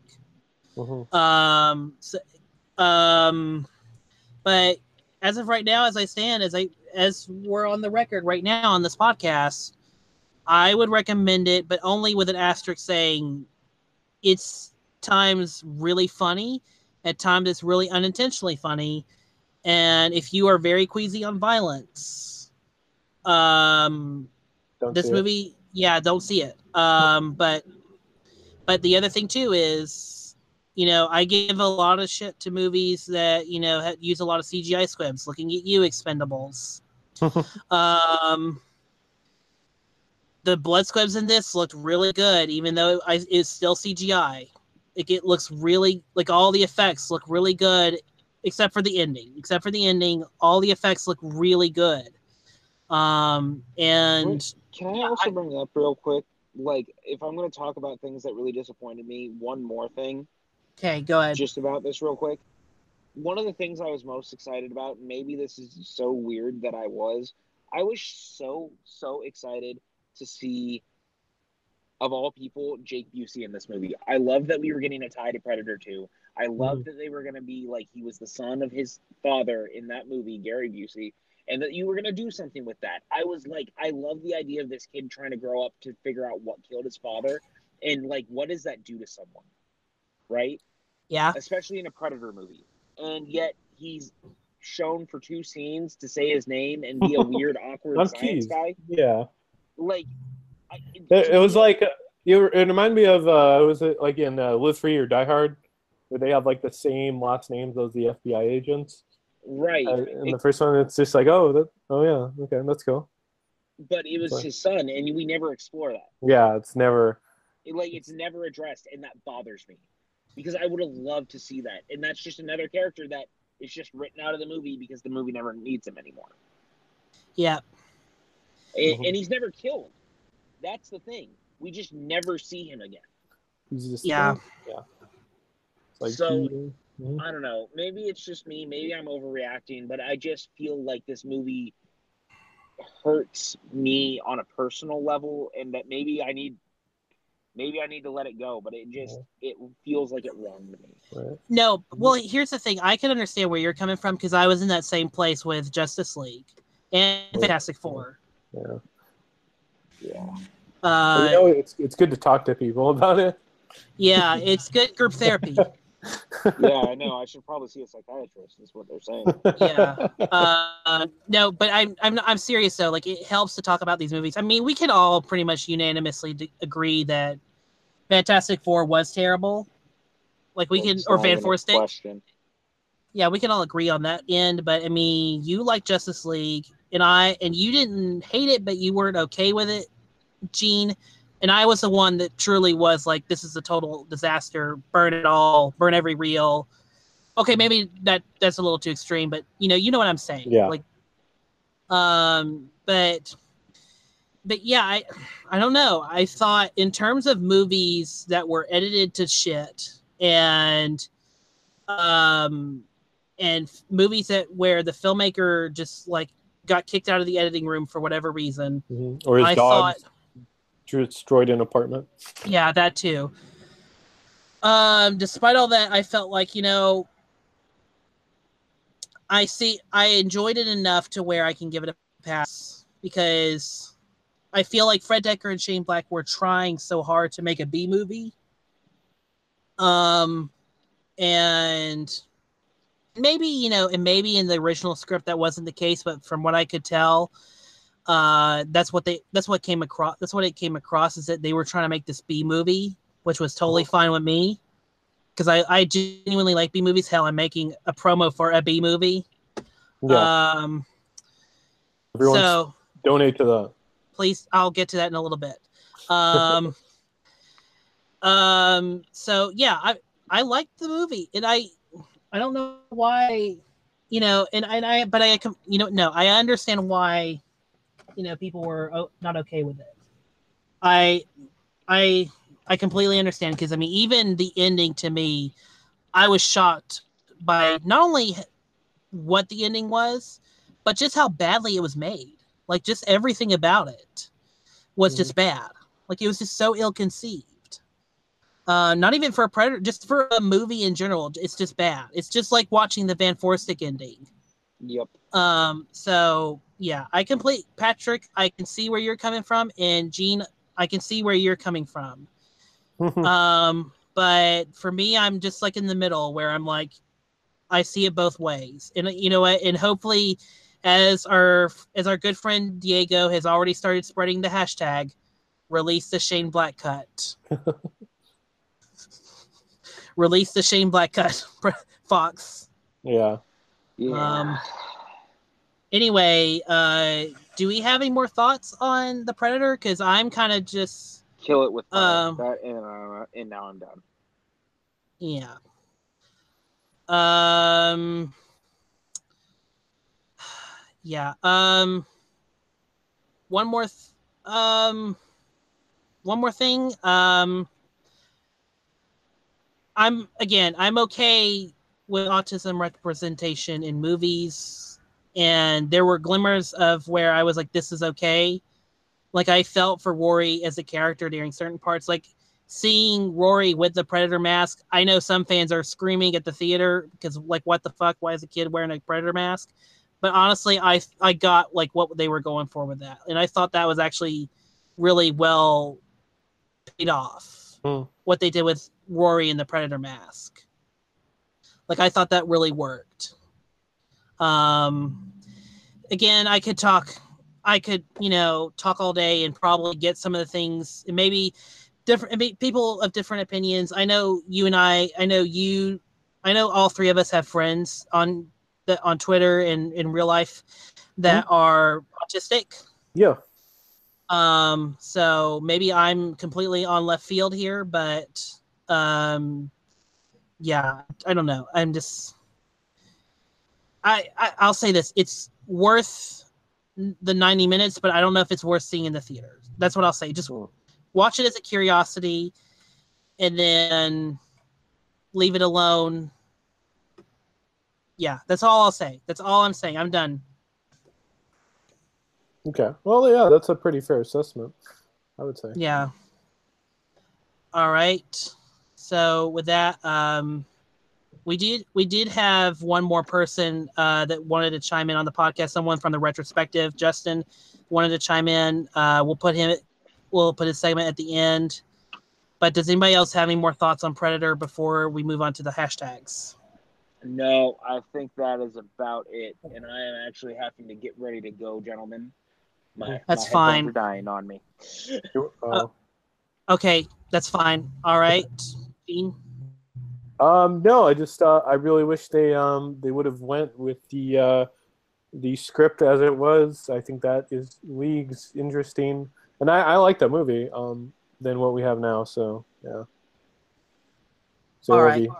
But as of right now, as I stand, as we're on the record right now on this podcast, I would recommend it, but only with an asterisk saying it's times really funny, at times it's really unintentionally funny, and if you are very queasy on violence, this movie, don't see it. But the other thing too is, I give a lot of shit to movies that use a lot of CGI squibs. Looking at you, Expendables. The blood squibs in this looked really good, even though it's still CGI. It looks really, like, all the effects look really good, except for the ending. All the effects look really good. And can I also bring up real quick, like, if I'm going to talk about things that really disappointed me, one more thing. Okay, go ahead. Just about this real quick. One of the things I was most excited about, maybe this is so weird that I was so excited to see, of all people, Jake Busey in this movie. I love that we were getting a tie to Predator 2. I love that they were going to be like, he was the son of his father in that movie, Gary Busey, and that you were going to do something with that. I was like, I love the idea of this kid trying to grow up to figure out what killed his father, and, like, what does that do to someone, right? Yeah. Especially in a Predator movie. And yet he's shown for 2 scenes to say his name and be a weird, awkward science guy. Yeah. Like, it was like, it reminded me of, was it like in Live Free or Die Hard, where they have like the same last names as the FBI agents? Right. In the first one, it's just like, oh yeah, okay, let's go. But it was his son, and we never explore that. Yeah, it's never addressed, and that bothers me, because I would have loved to see that. And that's just another character that is just written out of the movie because the movie never needs him anymore. Yeah. And he's never killed. That's the thing. We just never see him again. Yeah. Like, so, I don't know. Maybe it's just me. Maybe I'm overreacting, but I just feel like this movie hurts me on a personal level, and that maybe I need to let it go, but it feels like it wronged me. Right. No, well, here's the thing. I can understand where you're coming from, because I was in that same place with Justice League and Fantastic Four. Yeah. It's good to talk to people about it. Yeah, it's good group therapy. Yeah, I know. I should probably see a psychiatrist. Is what they're saying. Yeah. No, but I'm serious though. Like, it helps to talk about these movies. I mean, we can all pretty much unanimously agree that Fantastic Four was terrible. Like, we can, or Fantastic. Question. Yeah, we can all agree on that end. But I mean, you like Justice League, and you didn't hate it, but you weren't okay with it, Gene. And I was the one that truly was like, this is a total disaster. Burn it all. Burn every reel. Okay, maybe that's a little too extreme, but you know what I'm saying. Yeah. Like, but yeah, I don't know. I thought in terms of movies that were edited to shit and movies where the filmmaker just like got kicked out of the editing room for whatever reason, or his dog destroyed an apartment. Yeah, that too. Despite all that, I felt like, I enjoyed it enough to where I can give it a pass, because I feel like Fred Dekker and Shane Black were trying so hard to make a B movie. And maybe, maybe in the original script that wasn't the case, but from what I could tell, that's what it came across, is that they were trying to make this B movie, which was totally fine with me, because I genuinely like B movies. Hell, I'm making a promo for a B movie. Yeah. Everyone donate to that. Please, I'll get to that in a little bit. So yeah, I liked the movie, and I don't know why, I understand why, people were not okay with it. I completely understand, because I mean, even the ending, to me, I was shocked by not only what the ending was, but just how badly it was made. Like, just everything about it was just bad. Like, it was just so ill-conceived. Not even for a Predator, just for a movie in general, it's just bad. It's just like watching the Van Forstik ending. Yep. So yeah, Patrick, I can see where you're coming from, and Gene, I can see where you're coming from. But for me, I'm just like in the middle, where I'm like, I see it both ways. And you know what? And hopefully, as our good friend Diego has already started spreading the hashtag, release the Shane Black cut. Release the Shane Black cut, Fox. Yeah. Anyway, do we have any more thoughts on the Predator? Because I'm kind of just kill it with that, and now I'm done. Yeah. Yeah. One more thing. I'm okay with autism representation in movies, and there were glimmers of where I was like, this is okay. Like, I felt for Rory as a character during certain parts, like seeing Rory with the Predator mask. I know some fans are screaming at the theater because, like, what the fuck? Why is a kid wearing a Predator mask? But honestly, I got like what they were going for with that, and I thought that was actually really well paid off. What they did with Rory in the Predator mask, like, I thought that really worked. Again, I could talk all day and probably get some of the things, and maybe different people of different opinions. I know you and I know all three of us have friends on Twitter and in real life that are autistic. Yeah. So maybe I'm completely on left field here, but yeah, I don't know. I'm just, I'll say this: it's worth the 90 minutes, but I don't know if it's worth seeing in the theaters. That's what I'll say. Just watch it as a curiosity, and then leave it alone. Yeah, that's all I'll say. That's all I'm saying. I'm done. Okay. Well, yeah, that's a pretty fair assessment, I would say. Yeah. All right. So with that, we did have one more person that wanted to chime in on the podcast. Someone from the retrospective, Justin, wanted to chime in. We'll put him will put his segment at the end. But does anybody else have any more thoughts on Predator before we move on to the hashtags? No, I think that is about it. And I am actually having to get ready to go, gentlemen. That's my fine. headphones are dying on me. Okay, that's fine. All right, Gene. No, I just I really wish they would have went with the script as it was. I think that is League's interesting, and I like that movie than what we have now. So yeah. So all right.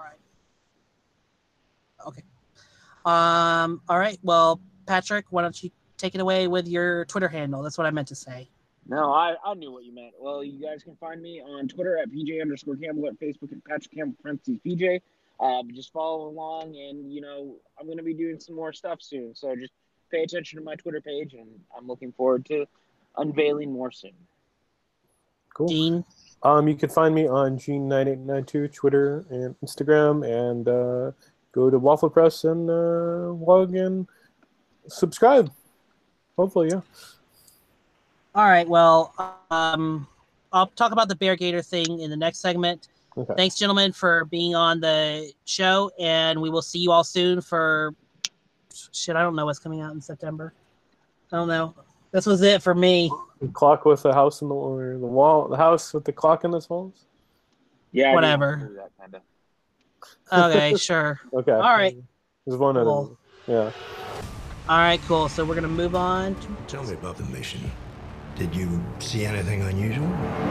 Okay. All right. Well, Patrick, why don't you take it away with your Twitter handle? That's what I meant to say. No, I knew what you meant. Well, you guys can find me on Twitter at PJ_Campbell, at Facebook at Patrick Campbell _PJ. Just follow along, and I'm going to be doing some more stuff soon. So just pay attention to my Twitter page, and I'm looking forward to unveiling more soon. Cool. Gene? You can find me on Gene9892 Twitter and Instagram, and go to Waffle Press and log and subscribe. Hopefully, yeah. All right. Well, I'll talk about the Bear Gator thing in the next segment. Okay. Thanks, gentlemen, for being on the show, and we will see you all soon for shit. I don't know what's coming out in September. I don't know. This was it for me. The clock with the house in the wall, the house with the clock in its walls. Yeah, whatever. That kind of. Okay, sure. Okay. All right. There's one Cool. Yeah. All right, cool. So we're gonna move on. Tell me about the mission. Did you see anything unusual?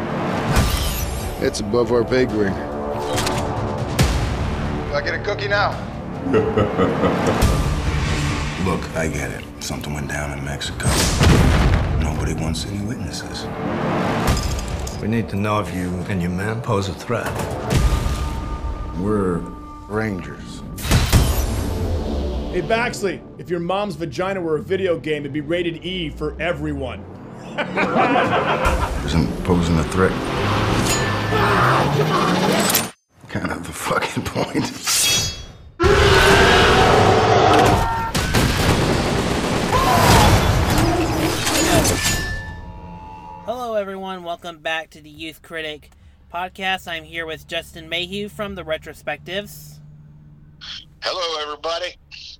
It's above our pay grade. Do I get a cookie now? Look, I get it. Something went down in Mexico. Nobody wants any witnesses. We need to know if you and your men pose a threat. We're Rangers. Hey, Baxley, if your mom's vagina were a video game, it'd be rated E for everyone. Isn't posing a threat kind of the fucking point? Hello, everyone. Welcome back to the Youth Critic podcast. I'm here with Justin Mayhew from the Retrospectives. Hello, everybody.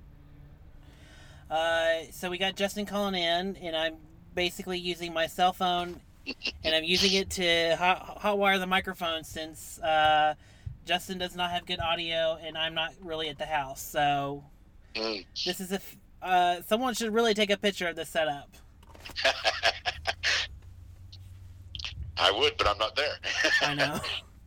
So we got Justin calling in, and I'm basically using my cell phone, and I'm using it to hotwire the microphone since Justin does not have good audio, and I'm not really at the house. So this is someone should really take a picture of this setup. I would, but I'm not there. I know.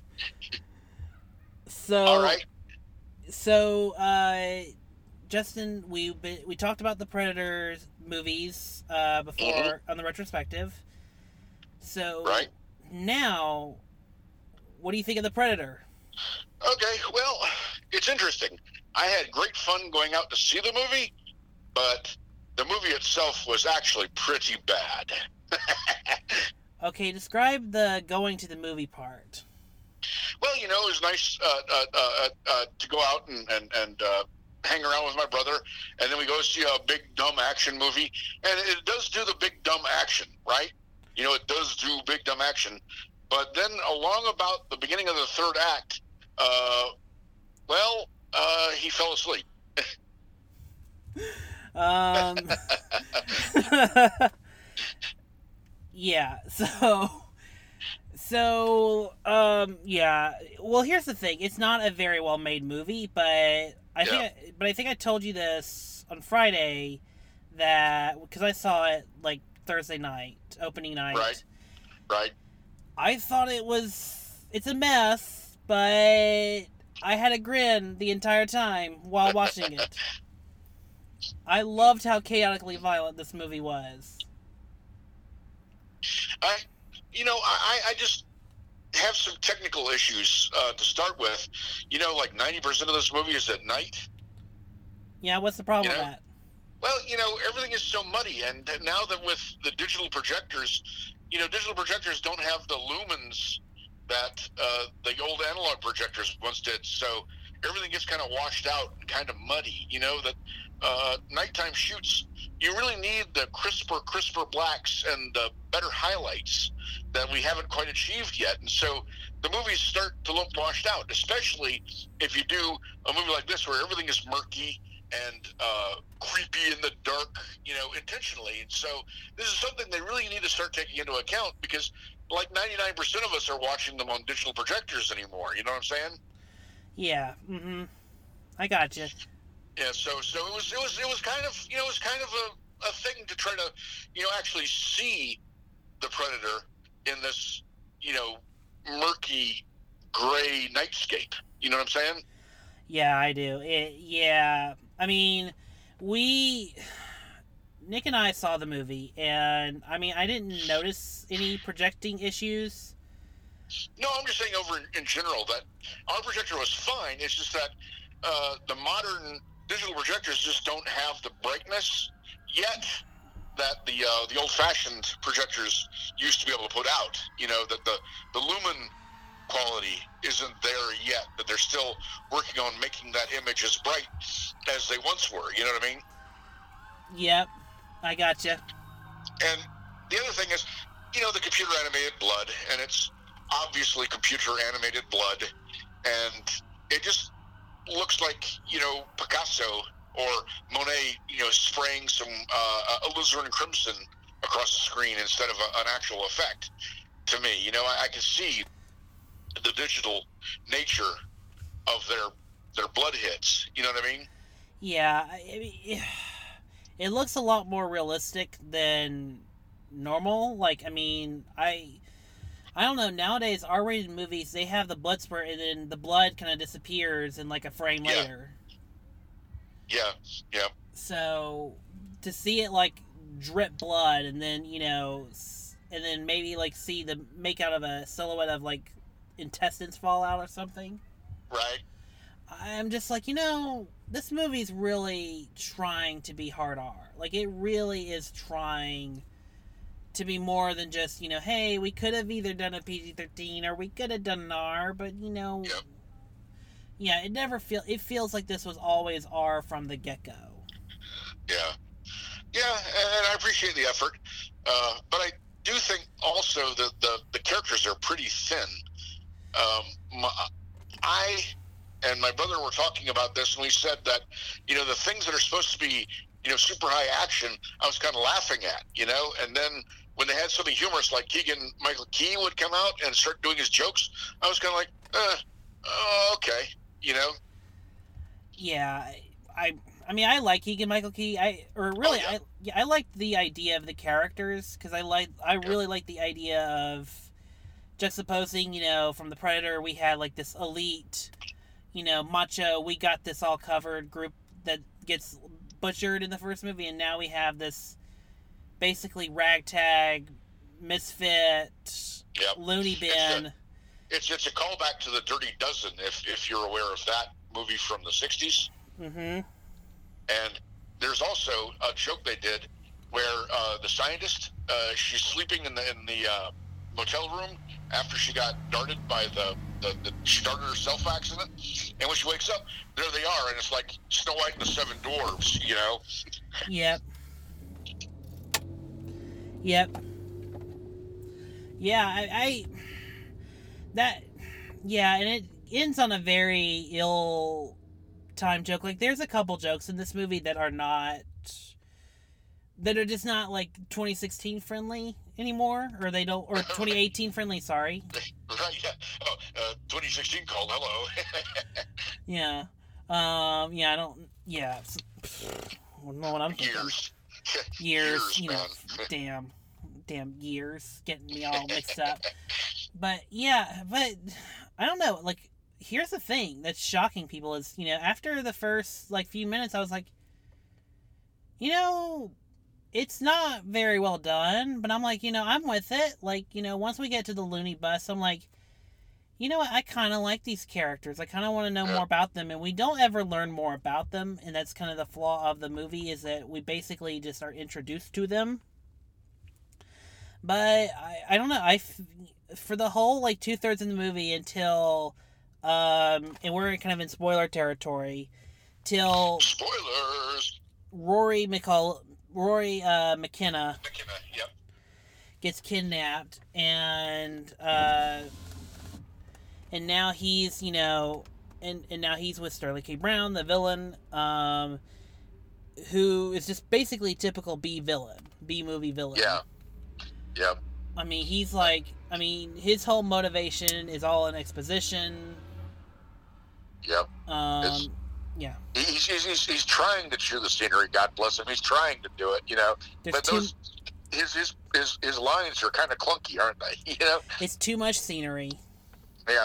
So, all right. So, Justin, we talked about the Predator movies before on the retrospective. So, right. Now, what do you think of the Predator? Okay, well, it's interesting. I had great fun going out to see the movie, but the movie itself was actually pretty bad. Okay, describe the going to the movie part. Well, it was nice to go out and hang around with my brother, and then we go see a big, dumb action movie, and it does do the big, dumb action, right? It does do big, dumb action, but then along about the beginning of the third act, he fell asleep. Yeah, yeah. Well, here's the thing. It's not a very well-made movie, but I think I told you this on Friday because I saw it like Thursday night, opening night. Right. I thought it's a mess, but I had a grin the entire time while watching it. I loved how chaotically violent this movie was. I just have some technical issues to start with. Like 90% of this movie is at night. Yeah, what's the problem with that? Well, everything is so muddy, and now that with the digital projectors, digital projectors don't have the lumens that the old analog projectors once did, so everything gets kind of washed out and kind of muddy. That nighttime shoots, you really need the crisper blacks and the better highlights. that we haven't quite achieved yet. And so the movies start to look washed out, especially if you do a movie like this where everything is murky and creepy in the dark, intentionally. And so this is something they really need to start taking into account, because like 99% of us are watching them on digital projectors anymore. You know what I'm saying? Yeah. Mm-hmm. I gotcha. Yeah. So it was kind of a thing to try to, actually see the Predator in this, murky, gray nightscape. You know what I'm saying? Yeah, I do. Yeah. I mean, Nick and I saw the movie, and I mean, I didn't notice any projecting issues. No, I'm just saying over in general that our projector was fine. It's just that the modern digital projectors just don't have the brightness yet that the old-fashioned projectors used to be able to put out. That the lumen quality isn't there yet, that they're still working on making that image as bright as they once were. You know what I mean? Yep, I gotcha. And the other thing is, the computer animated blood, and it's obviously computer animated blood, and it just looks like, Picasso or Monet, spraying some alizarin crimson across the screen instead of an actual effect. To me, I can see the digital nature of their blood hits. You know what I mean? Yeah, it looks a lot more realistic than normal. Like, I mean, I don't know. Nowadays, R-rated movies, they have the blood spurt, and then the blood kind of disappears in like a frame later. Yeah. So to see it like drip blood, and then and then maybe like see the make out of a silhouette of like intestines fall out or something. Right. I'm just like, this movie's really trying to be hard R. Like, it really is trying to be more than just, hey, we could have either done a PG-13 or we could have done an R, but, Yep. Yeah, it feels like this was always R from the get-go. Yeah, and I appreciate the effort, but I do think also that the characters are pretty thin. I and my brother were talking about this, and we said that, the things that are supposed to be, super high action, I was kind of laughing at, and then when they had something humorous like Keegan-Michael Key would come out and start doing his jokes, I was kind of like, okay, Yeah, I mean, I like Keegan-Michael Key. I like the idea of the characters, because I really like the idea of juxtaposing, from the Predator, we had like this elite, macho, we got this all covered group that gets butchered in the first movie, and now we have this basically ragtag, misfit, loony bin. It's a callback to the Dirty Dozen, if you're aware of that movie from the 60s. Mm-hmm. And there's also a joke they did where the scientist, she's sleeping in the motel room after she got darted by she started her self-accident, and when she wakes up, there they are, and it's like Snow White and the Seven Dwarves, Yep. Yeah, and it ends on a very ill-timed joke. Like, there's a couple jokes in this movie that are just not like 2016 friendly anymore, or 2018 friendly. Sorry. Right. Yeah. 2016 called. Hello. Yeah. Yeah. I don't. Yeah. I don't know what I'm thinking. Years. Man. Damn years, getting me all mixed up. But I don't know. Like, here's the thing that's shocking people is, after the first few minutes, I was like, it's not very well done, but I'm like, I'm with it. Like, once we get to the loony bus, I'm like, what? I kind of like these characters. I kind of want to know more about them, and we don't ever learn more about them, and that's kind of the flaw of the movie, is that we basically just are introduced to them. But I don't know. For the whole 2/3 of the movie until, and we're kind of in spoiler territory, till spoilers. Rory McKenna yep. gets kidnapped, and now he's, you know, and now he's with Sterling K. Brown, the villain, who is just basically typical B-movie villain. Yeah. Yep. I mean, his whole motivation is all in exposition. Yep. Yeah. He's trying to chew the scenery. God bless him. He's trying to do it. You know, but his lines are kind of clunky, aren't they? You know, it's too much scenery. Yeah.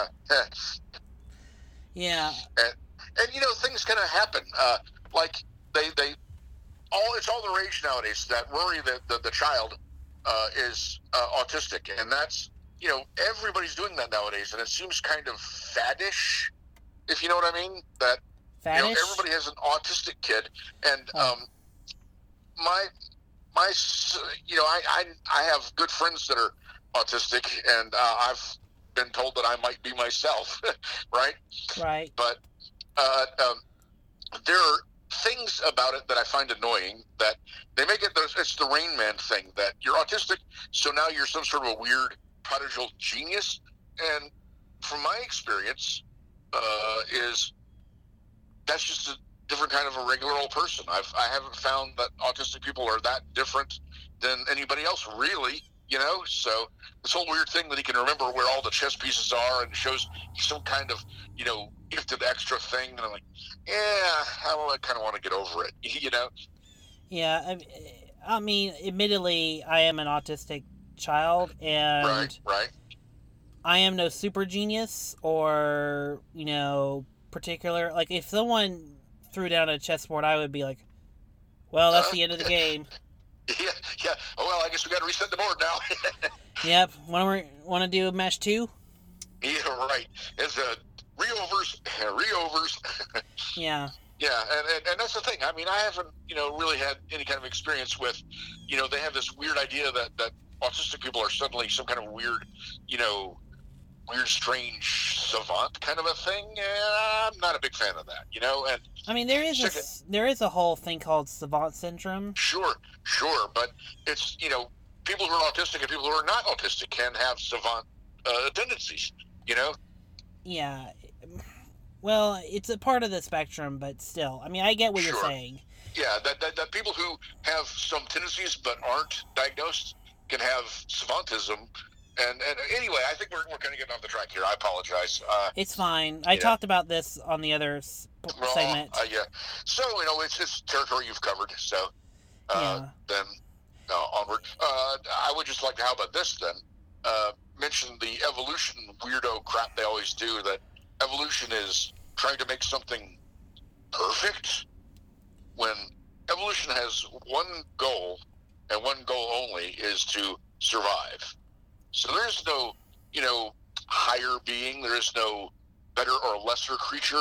Yeah. And you know, things kind of happen. Like it's all the rage nowadays that Rory, the child, is autistic, and that's, you know, everybody's doing that nowadays, and it seems kind of faddish, if you know what I mean. That faddish? You know, everybody has an autistic kid, and my you know, I have good friends that are autistic, and I've been told that I might be myself, right? Right. But there are things about it that I find annoying, that they make it, it's the Rain Man thing, that you're autistic, so now you're some sort of a weird prodigal genius. And from my experience, is that's just a different kind of a regular old person. I haven't found that autistic people are that different than anybody else, really, you know? So this whole weird thing that he can remember where all the chess pieces are and shows some kind of, you know, gifted extra thing, and I'm like, yeah, I kind of want to get over it, you know? Yeah, I mean, admittedly, I am an autistic child, and right. I am no super genius or, you know, particular. Like, if someone threw down a chessboard, I would be like, well, that's the end of the game. Yeah. Oh, well, I guess we got to reset the board now. Yep. Want to do match 2? Yeah, right. It's reovers. Yeah. Yeah, and that's the thing. I mean, I haven't, you know, really had any kind of experience with, you know, they have this weird idea that autistic people are suddenly some kind of weird, you know, weird, strange savant kind of a thing. And I'm not a big fan of that, you know. And I mean, there is a whole thing called savant syndrome. Sure, but it's, you know, people who are autistic and people who are not autistic can have savant tendencies, you know. Yeah. Well, it's a part of the spectrum, but still. I mean, I get what you're saying. Yeah, that people who have some tendencies but aren't diagnosed can have savantism. And anyway, I think we're kind of getting off the track here. I apologize. It's fine. I talked about this on the other segment. Yeah. So, you know, it's territory you've covered. So, then onward. I would just like to, how about this then? Mention the evolution weirdo crap they always do, that evolution is trying to make something perfect, when evolution has one goal, and one goal only, is to survive. So there is no, you know, higher being, there is no better or lesser creature.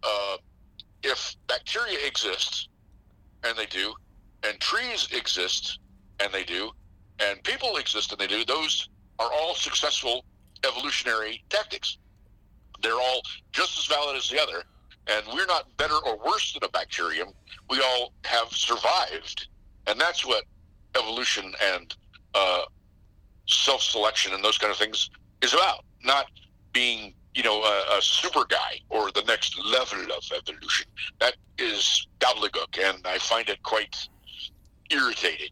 If bacteria exist, and they do, and trees exist, and they do, and people exist, and they do, those are all successful evolutionary tactics. They're all just as valid as the other, and we're not better or worse than a bacterium. We all have survived, and that's what evolution and self-selection and those kind of things is about. Not being, you know, a super guy or the next level of evolution. That is gobbledygook, and I find it quite irritating.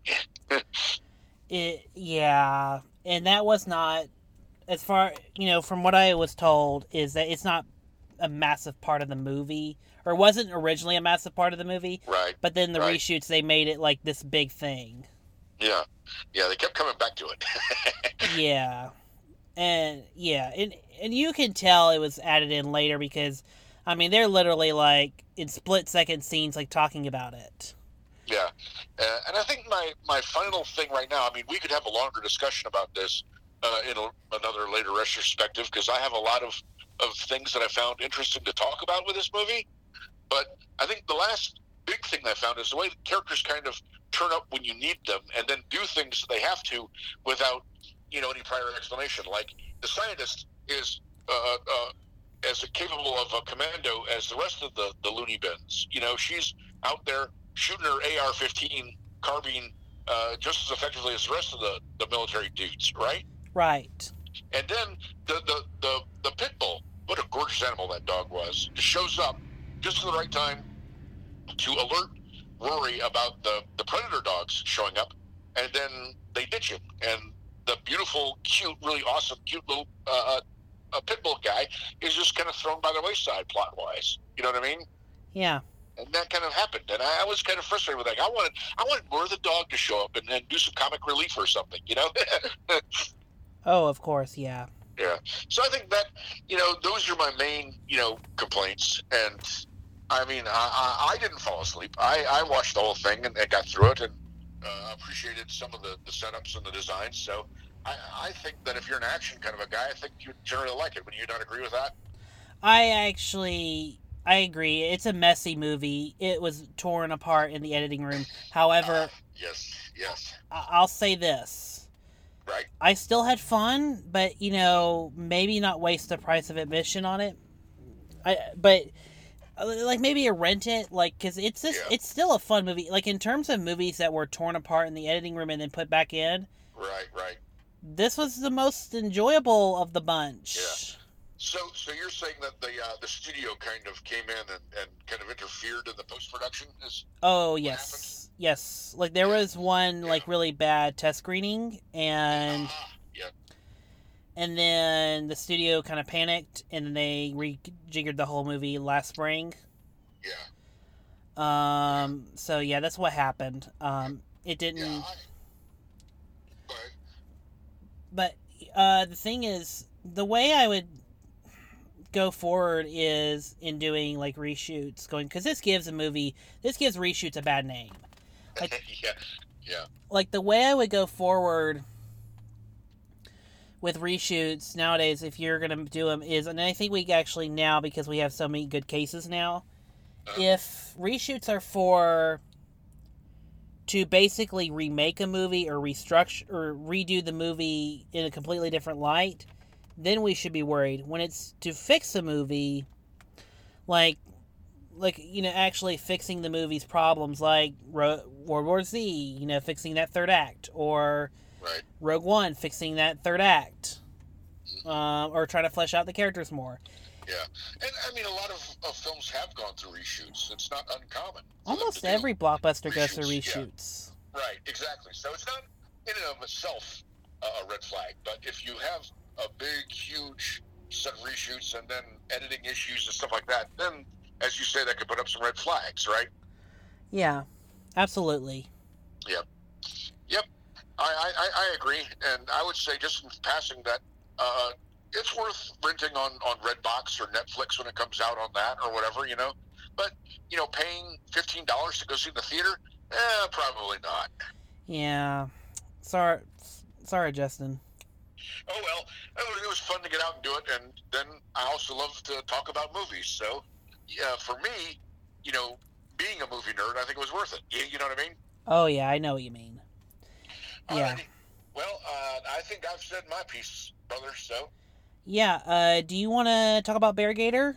Yeah, and that was not, as far, you know, from what I was told, is that it's not a massive part of the movie, or wasn't originally a massive part of the movie. Right. But then the reshoots, they made it like this big thing. Yeah, they kept coming back to it. Yeah, and you can tell it was added in later, because, I mean, they're literally like in split-second scenes, like talking about it. Yeah, and I think my final thing right now, I mean, we could have a longer discussion about this in another later retrospective, because I have a lot of things that I found interesting to talk about with this movie. But I think the last big thing I found is the way the characters kind of turn up when you need them, and then do things they have to without, you know, any prior explanation. Like, the scientist is as capable of a commando as the rest of the loony bins. You know, she's out there shooting her AR-15 carbine just as effectively as the rest of the military dudes, right? Right. And then the pit bull, what a gorgeous animal that dog was, just shows up just at the right time to alert Rory about the predator dogs showing up, and then they ditch him, and the beautiful, cute, really awesome, cute little pit bull guy is just kind of thrown by the wayside plot-wise. You know what I mean? Yeah. And that kind of happened, and I was kind of frustrated with that. I wanted more of the dog to show up and do some comic relief or something, you know? Oh, of course, yeah. Yeah. So I think that, those are my main, complaints. And I mean, I didn't fall asleep. I watched the whole thing and got through it and appreciated some of the setups and the designs. So I think that if you're an action kind of a guy, I think you generally like it. Would you not agree with that? I agree. It's a messy movie. It was torn apart in the editing room. However, yes. I'll say this. Right. I still had fun, but maybe not waste the price of admission on it. But maybe rent it, because it's still a fun movie. Like in terms of movies that were torn apart in the editing room and then put back in. Right. This was the most enjoyable of the bunch. Yeah. So you're saying that the studio kind of came in and kind of interfered in the post-production? Oh, yes. Yes. Like, there was one, really bad test screening, and and then the studio kind of panicked, and then they rejiggered the whole movie last spring. Yeah. So, yeah, that's what happened. It didn't... Yeah, But, the thing is, the way I would go forward is in doing reshoots, because this gives reshoots a bad name. Yeah. Like the way I would go forward with reshoots nowadays, if you're gonna do them, is, and I think we actually now, because we have so many good cases now, if reshoots are to basically remake a movie or restructure or redo the movie in a completely different light, then we should be worried. When it's to fix a movie, actually fixing the movie's problems, like World War Z, fixing that third act, or Rogue One, fixing that third act, or trying to flesh out the characters more. Yeah, and I mean, a lot of films have gone through reshoots. It's not uncommon. Almost every blockbuster goes through reshoots. Yeah. Right, exactly. So it's not in and of itself a red flag, but if you have a big, huge set of reshoots and then editing issues and stuff like that, then, as you say, that could put up some red flags, right? Yeah, absolutely. Yep. I agree, and I would say, just in passing, that it's worth renting on Redbox or Netflix when it comes out on that or whatever, But, paying $15 to go see it in the theater, probably not. Yeah. Sorry, Justin. Oh, well, it was fun to get out and do it, and then I also love to talk about movies. So, yeah, for me, being a movie nerd, I think it was worth it. You know what I mean? Oh, yeah, I know what you mean. Yeah. Alrighty. Well, I think I've said my piece, brother, so. Yeah, do you want to talk about Beargator?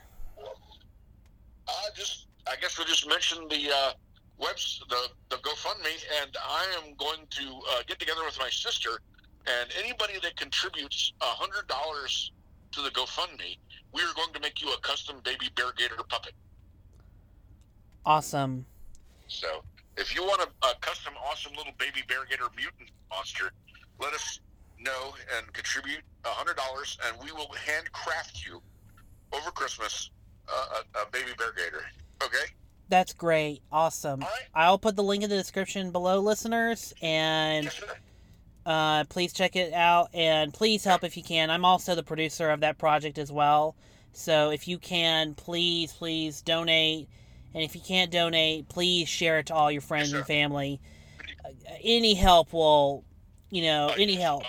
I guess we'll just mention the the GoFundMe, and I am going to get together with my sister, and anybody that contributes $100 to the GoFundMe, we are going to make you a custom baby Beargator puppet. Awesome. So, if you want a custom, awesome little baby Beargator mutant monster, let us know and contribute $100, and we will handcraft you over Christmas a baby Beargator. Okay? That's great. Awesome. All right. I'll put the link in the description below, listeners, and Yes, sir. Please check it out, and please help if you can. I'm also the producer of that project as well, so if you can, please donate, and if you can't donate, please share it to all your friends and family. Any help will, any help.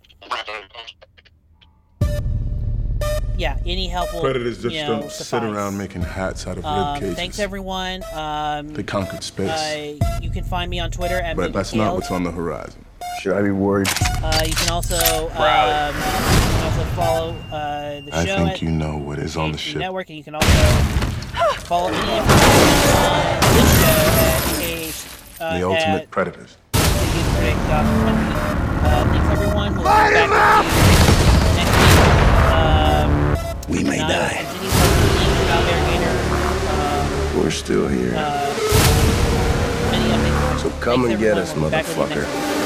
Yeah, any help will, Predators just don't suffice. sit around making hats out of rib cages. Thanks, everyone. They conquered space. You can find me on Twitter at but that's not what's on the horizon. Should I be worried? You can also follow the show. I think you know what is on the ship. Network, and you can also follow me on this show at The Ultimate Predators. The review the Critic Doc 20. Thanks, everyone. We'll be back next week. We may die. We're still here. Many updates. So come Thanks, and get everyone. us, We'll be back with you next motherfucker. week.